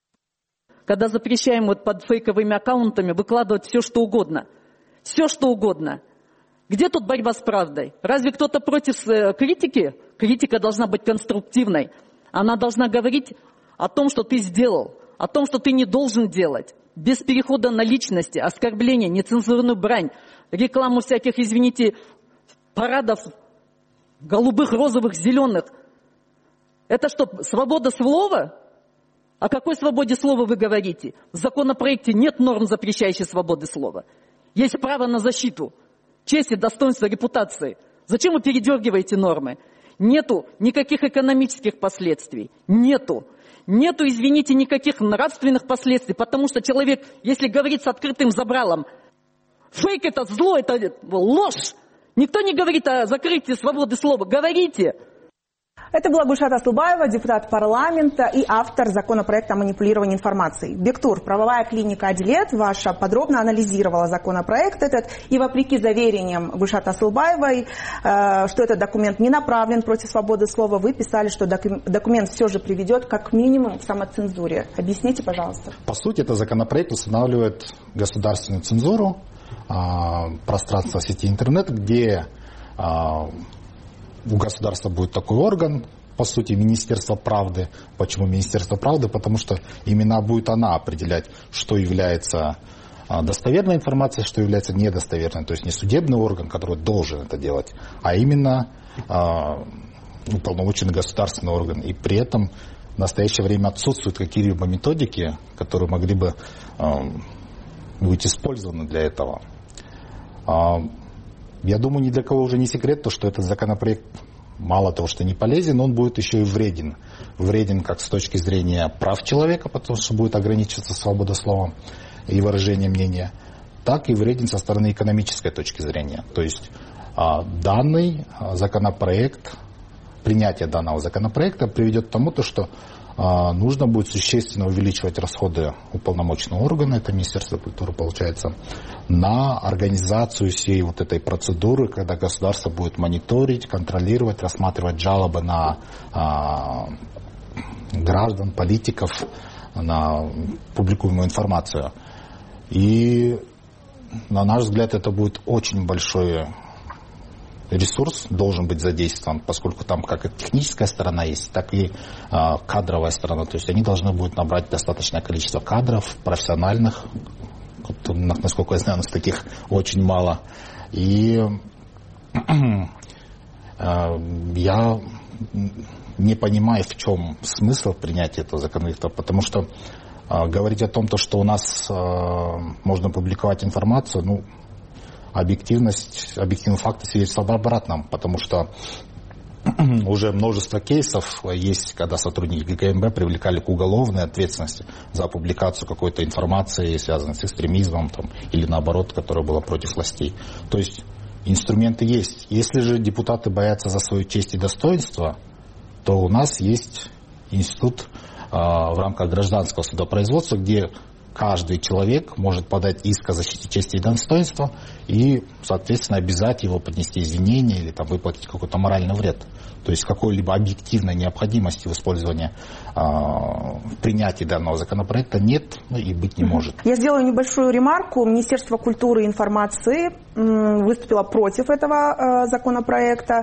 Когда запрещаем вот под фейковыми аккаунтами выкладывать все, что угодно. Все, что угодно. Где тут борьба с правдой? Разве кто-то против критики? Критика должна быть конструктивной. Она должна говорить о том, что ты сделал, о том, что ты не должен делать. Без перехода на личности, оскорбления, нецензурную брань, рекламу всяких, извините, парадов голубых, розовых, зеленых. Это что, свобода слова? О какой свободе слова вы говорите? В законопроекте нет норм, запрещающих свободы слова. Есть право на защиту чести, достоинства, репутации. Зачем вы передергиваете нормы? Нету никаких экономических последствий. Нету. Нету, извините, никаких нравственных последствий, потому что человек, если говорит с открытым забралом, фейк это зло, это ложь. Никто не говорит о закрытии свободы слова. Говорите. Это была Гульшат Асылбаева, депутат парламента и автор законопроекта о манипулировании информацией. Бектур, правовая клиника «Адилет» ваша подробно анализировала законопроект этот, и вопреки заверениям Гульшат Асылбаевой, э, что этот документ не направлен против свободы слова, вы писали, что документ все же приведет как минимум к самоцензуре. Объясните, пожалуйста. По сути, этот законопроект устанавливает государственную цензуру э, пространства сети интернет, где э, у государства будет такой орган, по сути, Министерство правды. Почему Министерство правды? Потому что именно будет она определять, что является достоверной информацией, что является недостоверной. То есть не судебный орган, который должен это делать, а именно уполномоченный государственный орган. И при этом в настоящее время отсутствуют какие-либо методики, которые могли бы быть использованы для этого. Я думаю, ни для кого уже не секрет, то, что этот законопроект мало того, что не полезен, он будет еще и вреден. Вреден как с точки зрения прав человека, потому что будет ограничиваться свобода слова и выражения мнения, так и вреден со стороны экономической точки зрения. То есть данный законопроект, принятие данного законопроекта приведет к тому, что нужно будет существенно увеличивать расходы уполномоченного органа, это Министерство культуры получается, на организацию всей вот этой процедуры, когда государство будет мониторить, контролировать, рассматривать жалобы на а, граждан, политиков, на публикуемую информацию. И, на наш взгляд, это будет очень большой ресурс, должен быть задействован, поскольку там как и техническая сторона есть, так и э, кадровая сторона. То есть они должны будут набрать достаточное количество кадров, профессиональных, насколько я знаю, у нас таких очень мало. И э, я не понимаю, в чем смысл принятия этого законопроекта, потому что э, говорить о том, то, что у нас э, можно публиковать информацию, ну, объективность, объективные факты свидетельствуют об обратном, потому что уже множество кейсов есть, когда сотрудники ГКМБ привлекали к уголовной ответственности за публикацию какой-то информации, связанной с экстремизмом, там, или наоборот, которая была против властей. То есть инструменты есть. Если же депутаты боятся за свою честь и достоинство, то у нас есть институт э, в рамках гражданского судопроизводства, где каждый человек может подать иск о защите чести и достоинства и, соответственно, обязать его поднести извинения или там, выплатить какой-то моральный вред. То есть какой-либо объективной необходимости в использовании, э, в принятии данного законопроекта нет, ну, и быть не может. Я сделаю небольшую ремарку. Министерство культуры и информации выступило против этого э, законопроекта.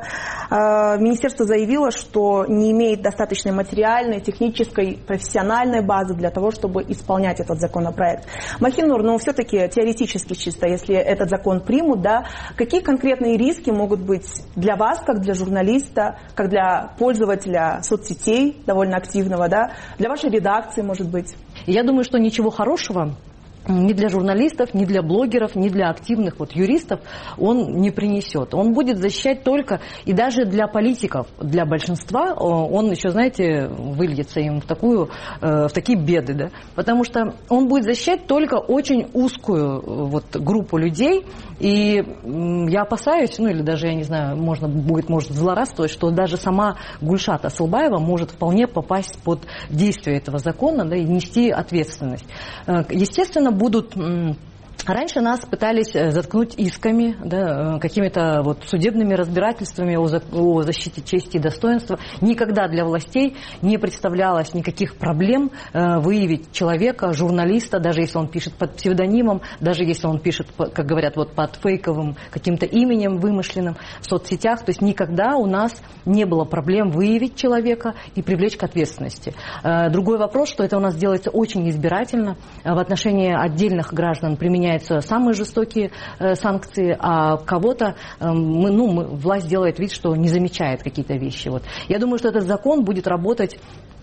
Э, министерство заявило, что не имеет достаточной материальной, технической, профессиональной базы для того, чтобы исполнять этот законопроект. Махинур, но все-таки теоретически чисто, если этот закон примут, да, какие конкретные риски могут быть для вас, как для журналиста, как для пользователя соцсетей, довольно активного, да, для вашей редакции, может быть? Я думаю, что ничего хорошего ни для журналистов, ни для блогеров, ни для активных вот, юристов он не принесет. Он будет защищать только, и даже для политиков, для большинства, он еще, знаете, выльется им в, такую, в такие беды. Да? Потому что он будет защищать только очень узкую вот, группу людей. И я опасаюсь, ну или даже, я не знаю, можно будет может, злорадствовать, что даже сама Гульшат Асылбаева может вполне попасть под действие этого закона, да, и нести ответственность. Естественно, будут... Раньше нас пытались заткнуть исками, да, какими-то вот судебными разбирательствами о, за, о защите чести и достоинства. Никогда для властей не представлялось никаких проблем э, выявить человека, журналиста, даже если он пишет под псевдонимом, даже если он пишет, как говорят, вот под фейковым каким-то именем вымышленным в соцсетях. То есть никогда у нас не было проблем выявить человека и привлечь к ответственности. Э, другой вопрос, что это у нас делается очень избирательно. В отношении отдельных граждан применяется самые жестокие э, санкции, а кого-то э, мы, ну, мы, власть делает вид, что не замечает какие-то вещи. Вот. Я думаю, что этот закон будет работать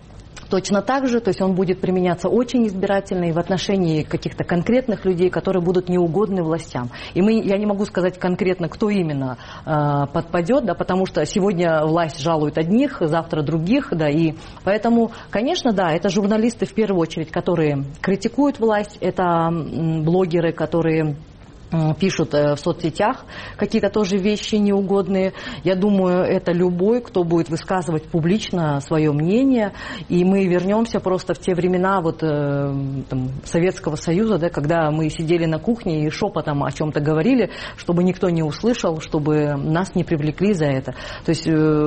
точно так же, то есть он будет применяться очень избирательно и в отношении каких-то конкретных людей, которые будут неугодны властям. И мы, я не могу сказать конкретно, кто именно э, подпадет, да, потому что сегодня власть жалует одних, завтра других, да, и поэтому, конечно, да, это журналисты в первую очередь, которые критикуют власть, это блогеры, которые пишут в соцсетях какие-то тоже вещи неугодные. Я думаю, это любой, кто будет высказывать публично свое мнение. И мы вернемся просто в те времена вот, там, Советского Союза, да, когда мы сидели на кухне и шепотом о чем-то говорили, чтобы никто не услышал, чтобы нас не привлекли за это. То есть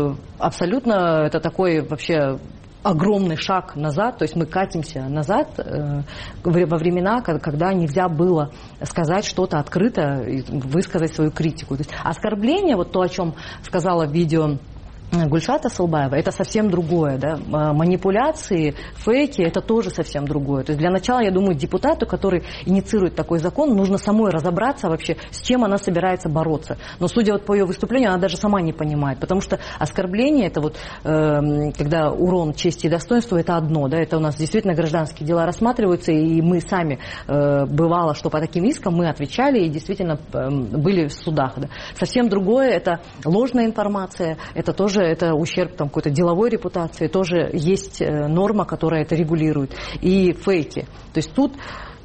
абсолютно это такой вообще... огромный шаг назад, то есть мы катимся назад э, во времена, когда нельзя было сказать что-то открыто, высказать свою критику. То есть оскорбление, вот то, о чем сказала в видео Гульшат Асылбаева, это совсем другое, да? Манипуляции, фейки, это тоже совсем другое. То есть для начала, я думаю, депутату, который инициирует такой закон, нужно самой разобраться вообще, с чем она собирается бороться. Но судя вот по ее выступлению, она даже сама не понимает, потому что оскорбление, это вот, э, когда урон чести и достоинства, это одно, да? Это у нас действительно гражданские дела рассматриваются, и мы сами, э, бывало, что по таким искам мы отвечали и действительно э, были в судах. Да? Совсем другое, это ложная информация, это тоже это ущерб там, какой-то деловой репутации, тоже есть норма, которая это регулирует. И фейки. То есть тут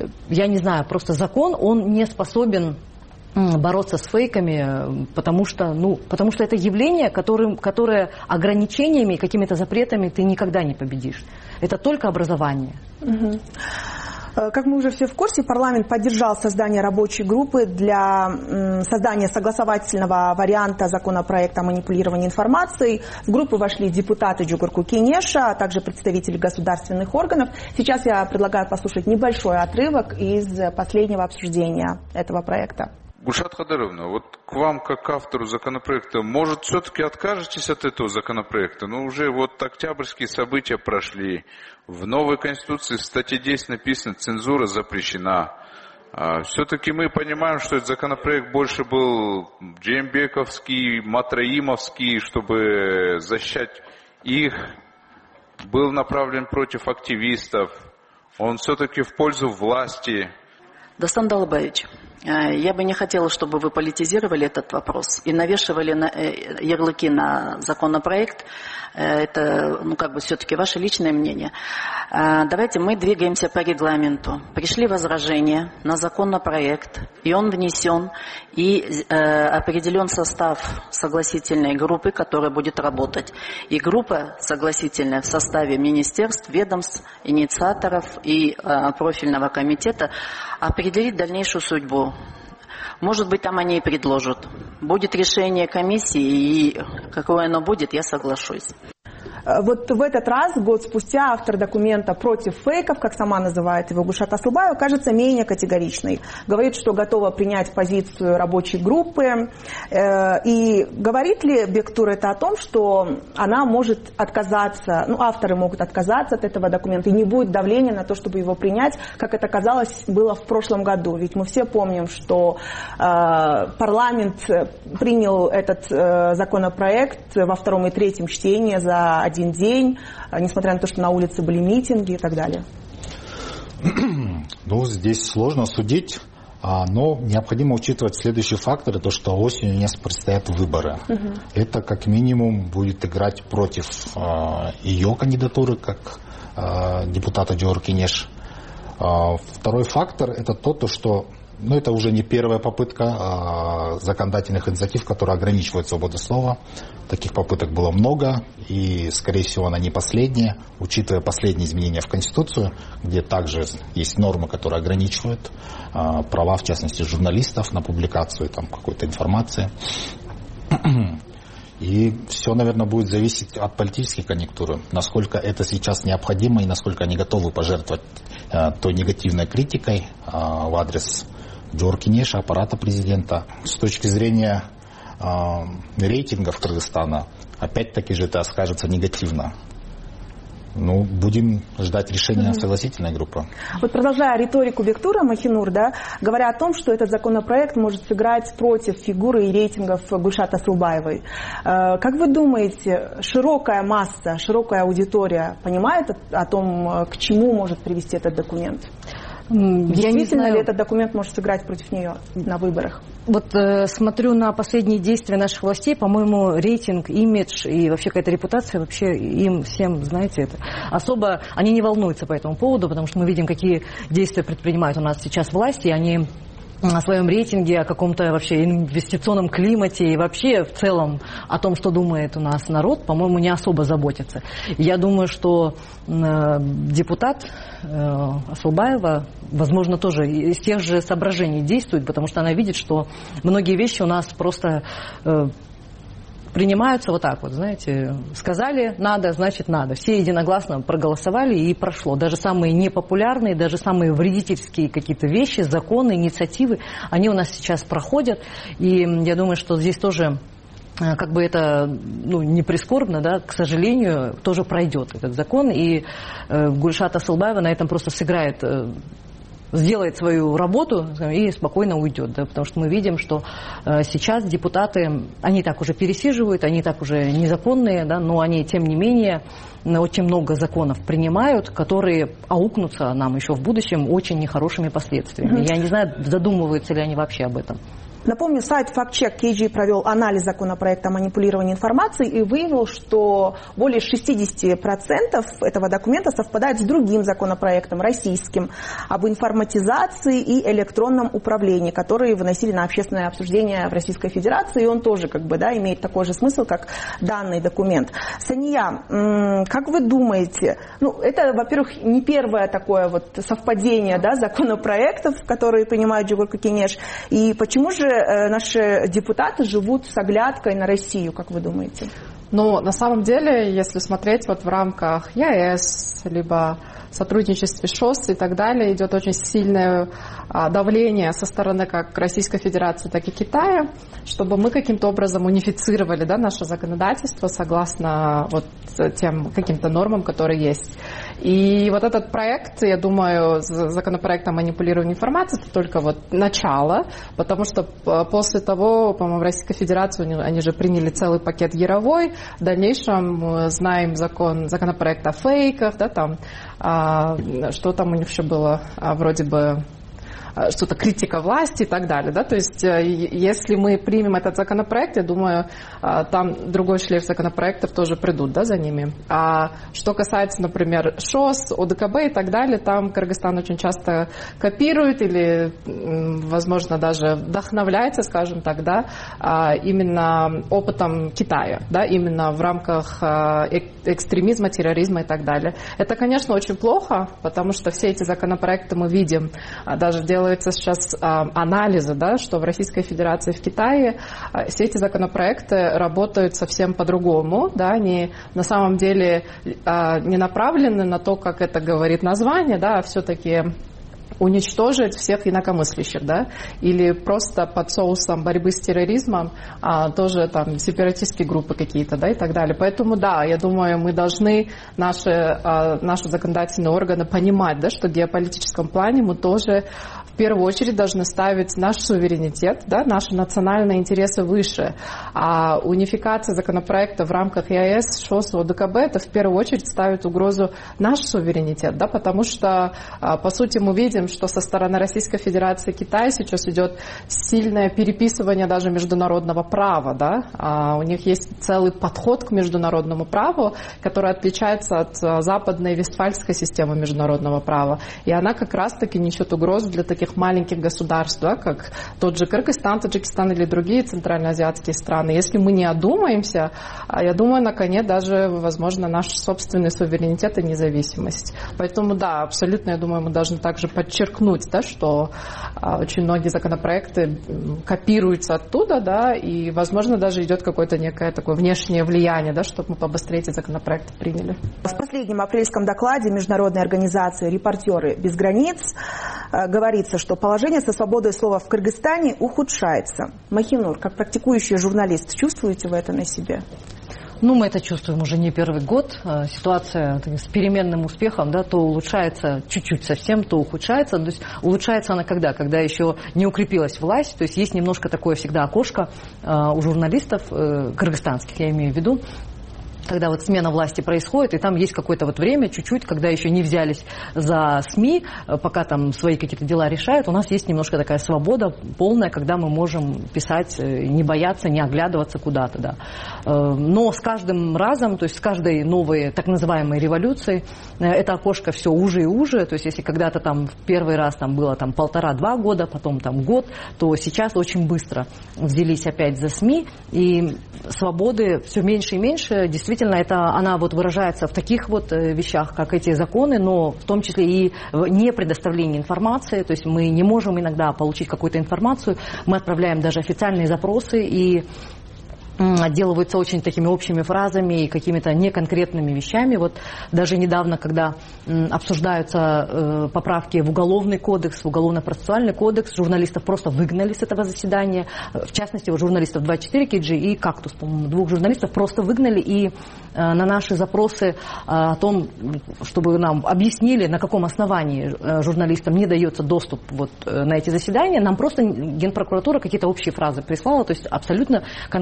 я не знаю, просто закон, он не способен бороться с фейками, потому что, ну, потому что это явление, которым, которое ограничениями, какими-то запретами ты никогда не победишь. Это только образование. Угу. Как мы уже все в курсе, парламент поддержал создание рабочей группы для создания согласовательного варианта законопроекта о манипулировании информацией. В группу вошли депутаты Джугурку Кенеша, а также представители государственных органов. Сейчас я предлагаю послушать небольшой отрывок из последнего обсуждения этого проекта. Гульшат Хадаровна, вот к вам, как автору законопроекта, может, все-таки откажетесь от этого законопроекта? Ну, уже вот октябрьские события прошли. В новой Конституции в статье десять написано, цензура запрещена. А, все-таки мы понимаем, что этот законопроект больше был джеймбековский, матраимовский, чтобы защищать их, был направлен против активистов. Он все-таки в пользу власти. Дастан Далабаевич, я бы не хотела, чтобы вы политизировали этот вопрос и навешивали на, э, ярлыки на законопроект. Это, ну, как бы все-таки ваше личное мнение. Давайте мы двигаемся по регламенту. Пришли возражения на законопроект, и он внесен, и э, определен состав согласительной группы, которая будет работать. И группа согласительная в составе министерств, ведомств, инициаторов и э, профильного комитета определит дальнейшую судьбу. Может быть, там они и предложат. Будет решение комиссии, и какое оно будет, я соглашусь. Вот в этот раз, год спустя, автор документа «Против фейков», как сама называет его Гульшат Асылбаева, кажется менее категоричной. Говорит, что готова принять позицию рабочей группы. И говорит ли Бектур это о том, что она может отказаться, ну, авторы могут отказаться от этого документа, и не будет давления на то, чтобы его принять, как это казалось было в прошлом году? Ведь мы все помним, что э, парламент принял этот э, законопроект во втором и третьем чтении за один день, несмотря на то, что на улице были митинги и так далее. Ну, здесь сложно судить, но необходимо учитывать следующие факторы, то, что осенью у нас предстоят выборы. Угу. Это как минимум будет играть против ее кандидатуры, как депутата Джугурку Кенеш. Второй фактор – это то, что ну, это уже не первая попытка а, законодательных инициатив, которые ограничивают свободу слова. Таких попыток было много, и, скорее всего, она не последняя, учитывая последние изменения в Конституцию, где также есть нормы, которые ограничивают а, права, в частности, журналистов на публикацию там, какой-то информации. И все, наверное, будет зависеть от политической конъюнктуры, насколько это сейчас необходимо и насколько они готовы пожертвовать а, той негативной критикой а, в адрес Джугурку Кенеша, аппарата президента. С точки зрения э, рейтингов Кыргызстана, опять-таки же это скажется негативно. Ну, будем ждать решения mm-hmm. согласительной группы. Вот продолжая риторику Бектура Махинур, да, говоря о том, что этот законопроект может сыграть против фигуры и рейтингов Гульшат Асылбаевой. Э, как вы думаете, широкая масса, широкая аудитория понимает о том, к чему может привести этот документ? Действительно не знаю, ли этот документ может сыграть против нее на выборах? Вот э, смотрю на последние действия наших властей, по-моему, рейтинг, имидж и вообще какая-то репутация, вообще им всем, знаете, это особо, они не волнуются по этому поводу, потому что мы видим, какие действия предпринимают у нас сейчас власти, и они о своем рейтинге, о каком-то вообще инвестиционном климате и вообще в целом о том, что думает у нас народ, по-моему, не особо заботится. Я думаю, что э, депутат э, Асылбаева, возможно, тоже из тех же соображений действует, потому что она видит, что многие вещи у нас просто э, принимаются вот так вот, знаете, сказали надо, значит надо. Все единогласно проголосовали и прошло. Даже самые непопулярные, даже самые вредительские какие-то вещи, законы, инициативы, они у нас сейчас проходят. И я думаю, что здесь тоже, как бы это ну, не прискорбно, да, к сожалению, тоже пройдет этот закон. И э, Гульшат Асылбаева на этом просто сыграет... Э, сделает свою работу и спокойно уйдет. Да, потому что мы видим, что э, сейчас депутаты, они так уже пересиживают, они так уже незаконные, да, но они, тем не менее, очень много законов принимают, которые аукнутся нам еще в будущем очень нехорошими последствиями. Mm-hmm. Я не знаю, задумываются ли они вообще об этом. Напомню, сайт фактчек точка кей джи провел анализ законопроекта о манипулировании информацией и выявил, что более шестьдесят процентов этого документа совпадает с другим законопроектом, российским, об информатизации и электронном управлении, которые выносили на общественное обсуждение в Российской Федерации, и он тоже как бы, да, имеет такой же смысл, как данный документ. Сания, как вы думаете, ну, это, во-первых, не первое такое вот совпадение, да, законопроектов, которые принимает Жогорку Кеңеш, и почему же наши депутаты живут с оглядкой на Россию, как вы думаете? Ну, на самом деле, если смотреть вот в рамках ЕАЭС, либо сотрудничестве ШОС и так далее, идет очень сильное давление со стороны как Российской Федерации, так и Китая, чтобы мы каким-то образом унифицировали, да, наше законодательство согласно вот тем каким-то нормам, которые есть. И вот этот проект, я думаю, законопроект о манипулировании информацией, это только вот начало, потому что после того, по-моему, в Российской Федерации они же приняли целый пакет Яровой. В дальнейшем мы знаем закон, законопроект о фейках, да, там, а, что там у них еще было, а, вроде бы что-то критика власти и так далее. Да? То есть, если мы примем этот законопроект, я думаю, там другой шлейф законопроектов тоже придут, да, за ними. А что касается, например, ШОС, ОДКБ и так далее, там Кыргызстан очень часто копирует или, возможно, даже вдохновляется, скажем так, да, именно опытом Китая, да, именно в рамках экстремизма, терроризма и так далее. Это, конечно, очень плохо, потому что все эти законопроекты мы видим, даже делая делаются сейчас а, анализы, да, что в Российской Федерации, в Китае а, все эти законопроекты работают совсем по-другому, да, они на самом деле а, не направлены на то, как это говорит название, да, а все-таки уничтожить всех инакомыслящих, да, или просто под соусом борьбы с терроризмом а, тоже там сепаратистские группы какие-то, да, и так далее. Поэтому, да, я думаю, мы должны, наши, а, наши законодательные органы понимать, да, что в геополитическом плане мы тоже в первую очередь должны ставить наш суверенитет, да, наши национальные интересы выше. А унификация законопроекта в рамках ЕАЭС, ШОС, ОДКБ, это в первую очередь ставит угрозу наш суверенитет, да, потому что, по сути, мы видим, что со стороны Российской Федерации и Китая сейчас идет сильное переписывание даже международного права, да. А у них есть целый подход к международному праву, который отличается от западной вестфальской системы международного права. И она как раз-таки несет угрозу для таких маленьких государств, да, как тот же Кыргызстан, Таджикистан или другие центральноазиатские страны. Если мы не одумаемся, я думаю, наконец даже, возможно, наш собственный суверенитет и независимость. Поэтому, да, абсолютно, я думаю, мы должны также подчеркнуть, да, что очень многие законопроекты копируются оттуда, да, и, возможно, даже идет какое-то некое такое внешнее влияние, да, чтобы мы побыстрее эти законопроекты приняли. В последнем апрельском докладе международной организации «Репортеры без границ» говорится, что положение со свободой слова в Кыргызстане ухудшается. Махинур, как практикующий журналист, чувствуете вы это на себе? Ну, мы это чувствуем уже не первый год. Ситуация с переменным успехом, да, то улучшается чуть-чуть совсем, то ухудшается. То есть улучшается она когда? Когда еще не укрепилась власть. То есть есть немножко такое всегда окошко у журналистов, кыргызстанских, я имею в виду, когда вот смена власти происходит, и там есть какое-то вот время, чуть-чуть, когда еще не взялись за СМИ, пока там свои какие-то дела решают, у нас есть немножко такая свобода полная, когда мы можем писать, не бояться, не оглядываться куда-то, да. Но с каждым разом, то есть с каждой новой так называемой революцией, это окошко все уже и уже, то есть если когда-то там в первый раз там было там полтора-два года, потом там год, то сейчас очень быстро взялись опять за СМИ, и свободы все меньше и меньше. Действительно, это, она вот выражается в таких вот вещах, как эти законы, но в том числе и в непредоставлении информации. То есть мы не можем иногда получить какую-то информацию, мы отправляем даже официальные запросы, и отделываются очень такими общими фразами и какими-то неконкретными вещами. Вот даже недавно, когда обсуждаются э, поправки в Уголовный кодекс, в Уголовно-процессуальный кодекс, журналистов просто выгнали с этого заседания. В частности, вот журналистов двадцать четыре кей джи и «Кактус», по-моему, двух журналистов просто выгнали. И э, на наши запросы э, о том, чтобы нам объяснили, на каком основании э, журналистам не дается доступ вот, э, на эти заседания, нам просто Генпрокуратура какие-то общие фразы прислала, то есть абсолютно конкретно не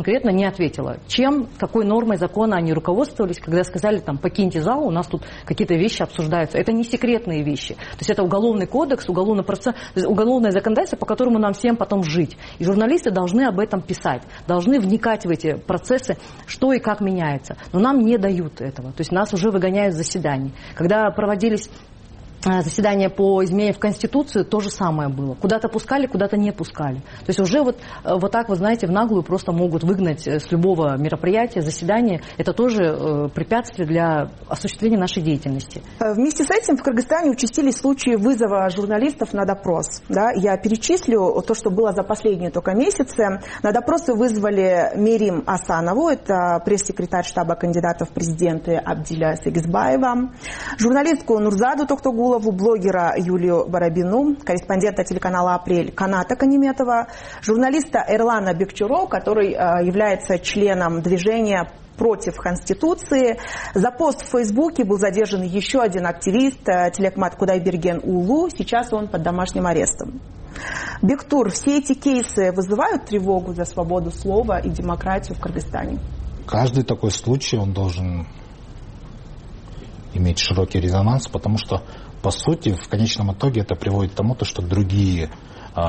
ответила, чем, какой нормой закона они руководствовались, когда сказали, там, покиньте зал, у нас тут какие-то вещи обсуждаются. Это не секретные вещи. То есть это уголовный кодекс, уголовный процесс, уголовное законодательство, по которому нам всем потом жить. И журналисты должны об этом писать, должны вникать в эти процессы, что и как меняется. Но нам не дают этого. То есть нас уже выгоняют с заседаний. Когда проводились заседания по изменениям в Конституцию, то же самое было. Куда-то пускали, куда-то не пускали. То есть уже вот, вот так, вы знаете, в наглую просто могут выгнать с любого мероприятия, заседания. Это тоже препятствие для осуществления нашей деятельности. Вместе с этим в Кыргызстане участились случаи вызова журналистов на допрос. Да? Я перечислю то, что было за последние только месяцы. На допросы вызвали Мерим Асанову, это пресс-секретарь штаба кандидатов в президенты Абдиля Сегизбаева, журналистку Нурзаду Токтогулову, блогера Юлию Барабину, корреспондента телеканала «Апрель» Каната Канеметова, журналиста Эрлана Бекчуро, который является членом движения против Конституции. За пост в Фейсбуке был задержан еще один активист, Телекмат Кудайберген Улу. Сейчас он под домашним арестом. Бектур, все эти кейсы вызывают тревогу за свободу слова и демократию в Кыргызстане? Каждый такой случай, он должен иметь широкий резонанс, потому что, по сути, в конечном итоге это приводит к тому, что другие э,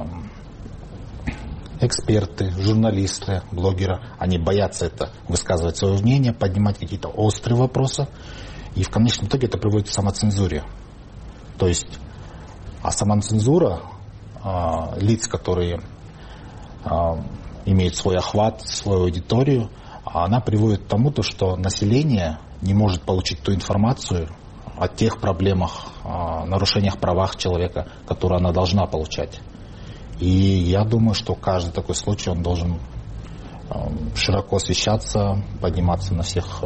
эксперты, журналисты, блогеры, они боятся это высказывать свое мнение, поднимать какие-то острые вопросы, и в конечном итоге это приводит к самоцензуре. То есть, а самоцензура э, лиц, которые э, имеют свой охват, свою аудиторию, она приводит к тому, что население не может получить ту информацию о тех проблемах, о нарушениях правах человека, которые она должна получать. И я думаю, что каждый такой случай, он должен широко освещаться, подниматься на всех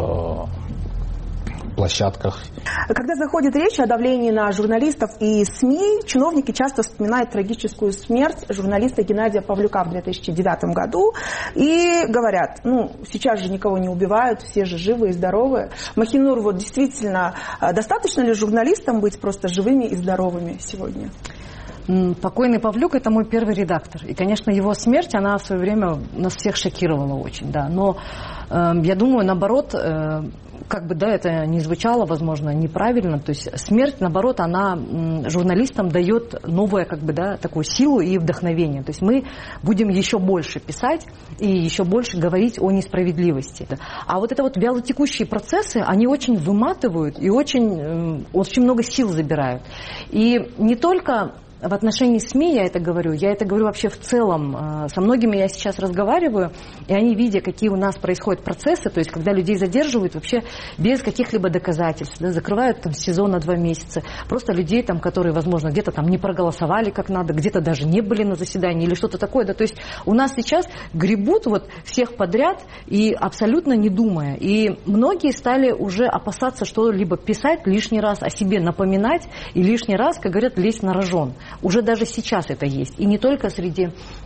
площадках. Когда заходит речь о давлении на журналистов и СМИ, чиновники часто вспоминают трагическую смерть журналиста Геннадия Павлюка в две тысячи девятом году и говорят, ну, сейчас же никого не убивают, все же живы и здоровы. Махинур, вот действительно, достаточно ли журналистам быть просто живыми и здоровыми сегодня? Покойный Павлюк – это мой первый редактор. И, конечно, его смерть, она в свое время нас всех шокировала очень. Да. Но э, я думаю, наоборот, э, как бы, да, это не звучало, возможно, неправильно. То есть смерть, наоборот, она м, журналистам дает новую, как бы, да, такую силу и вдохновение. То есть мы будем еще больше писать и еще больше говорить о несправедливости. А вот это вот вялотекущие процессы, они очень выматывают и очень, э, очень много сил забирают. И не только в отношении СМИ я это говорю, я это говорю вообще в целом. Со многими я сейчас разговариваю, и они, видя, какие у нас происходят процессы, то есть когда людей задерживают вообще без каких-либо доказательств, да, закрывают там СИЗО на два месяца, просто людей, там, которые, возможно, где-то там не проголосовали как надо, где-то даже не были на заседании или что-то такое. Да, то есть у нас сейчас гребут вот всех подряд и абсолютно не думая. И многие стали уже опасаться что-либо писать лишний раз, о себе напоминать и лишний раз, как говорят, лезть на рожон. Уже даже сейчас это есть. И не только среди...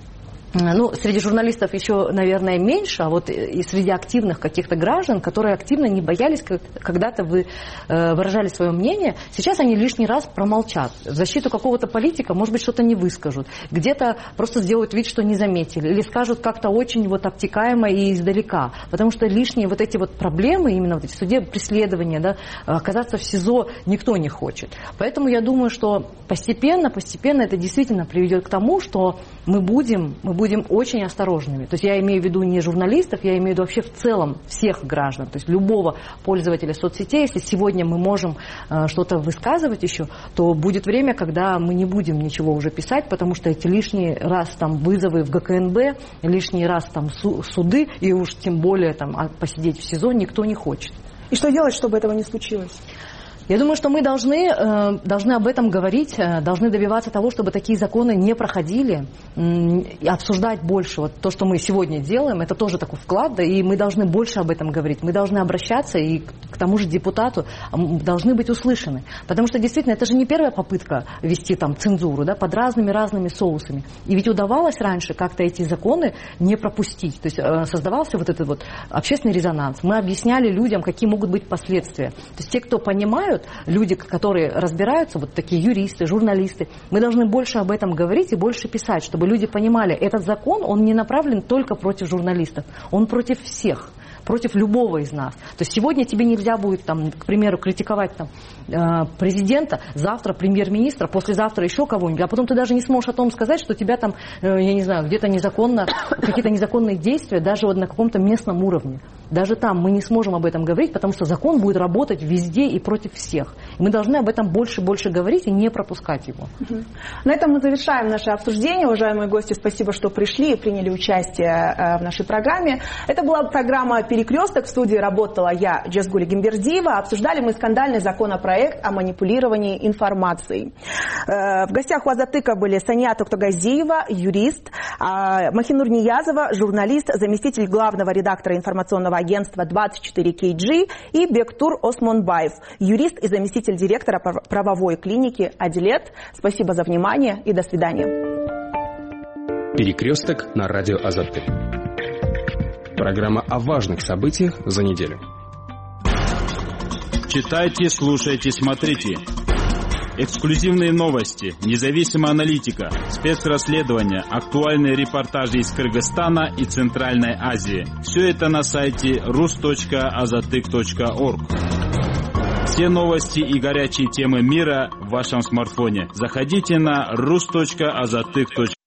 Ну, среди журналистов еще, наверное, меньше, а вот и среди активных каких-то граждан, которые активно не боялись, когда-то вы выражали свое мнение, сейчас они лишний раз промолчат. В защиту какого-то политика, может быть, что-то не выскажут. Где-то просто сделают вид, что не заметили. Или скажут как-то очень вот обтекаемо и издалека. Потому что лишние вот эти вот проблемы, именно вот эти судебные преследования, да, оказаться в СИЗО никто не хочет. Поэтому я думаю, что постепенно, постепенно это действительно приведет к тому, что мы будем, мы будем будем очень осторожными. То есть я имею в виду не журналистов, я имею в виду вообще в целом всех граждан, то есть любого пользователя соцсетей. Если сегодня мы можем э, что-то высказывать еще, то будет время, когда мы не будем ничего уже писать, потому что эти лишний раз там вызовы в ГКНБ, лишний раз там су- суды, и уж тем более там посидеть в СИЗО никто не хочет. И что делать, чтобы этого не случилось? Я думаю, что мы должны, должны об этом говорить, должны добиваться того, чтобы такие законы не проходили, и обсуждать больше. Вот то, что мы сегодня делаем, это тоже такой вклад, да, и мы должны больше об этом говорить. Мы должны обращаться и к тому же депутату должны быть услышаны. Потому что действительно это же не первая попытка вести там цензуру, да, под разными-разными соусами. И ведь удавалось раньше как-то эти законы не пропустить. То есть создавался вот этот вот общественный резонанс. Мы объясняли людям, какие могут быть последствия. То есть те, кто понимают, отвечают, люди, которые разбираются, вот такие юристы, журналисты, мы должны больше об этом говорить и больше писать, чтобы люди понимали, этот закон, он не направлен только против журналистов, он против всех, против любого из нас. То есть сегодня тебе нельзя будет, там, к примеру, критиковать там, президента, завтра премьер-министра, послезавтра еще кого-нибудь, а потом ты даже не сможешь о том сказать, что тебя там, я не знаю, где-то незаконно, какие-то незаконные действия, даже вот на каком-то местном уровне. Даже там мы не сможем об этом говорить, потому что закон будет работать везде и против всех. И мы должны об этом больше и больше говорить и не пропускать его. На этом мы завершаем наше обсуждение. Уважаемые гости, спасибо, что пришли и приняли участие в нашей программе. Это была программа «Перекресток». В студии работала я, Джазгуль Гимбердиева. Обсуждали мы скандальный законопроект о манипулировании информацией. В гостях у Азаттыка были Сания Токтогазиева, юрист, Махинур Ниязова, журналист, заместитель главного редактора информационного агентства двадцать четыре кей джи, и Бектур Осмонбаев, юрист и заместитель директора правовой клиники «Адилет». Спасибо за внимание и до свидания. «Перекресток» на радио Азаттык. Программа о важных событиях за неделю. Читайте, слушайте, смотрите. Эксклюзивные новости, независимая аналитика, спецрасследования, актуальные репортажи из Кыргызстана и Центральной Азии. Все это на сайте рус точка азаттык точка орг. Все новости и горячие темы мира в вашем смартфоне. Заходите на рус точка азаттык точка орг.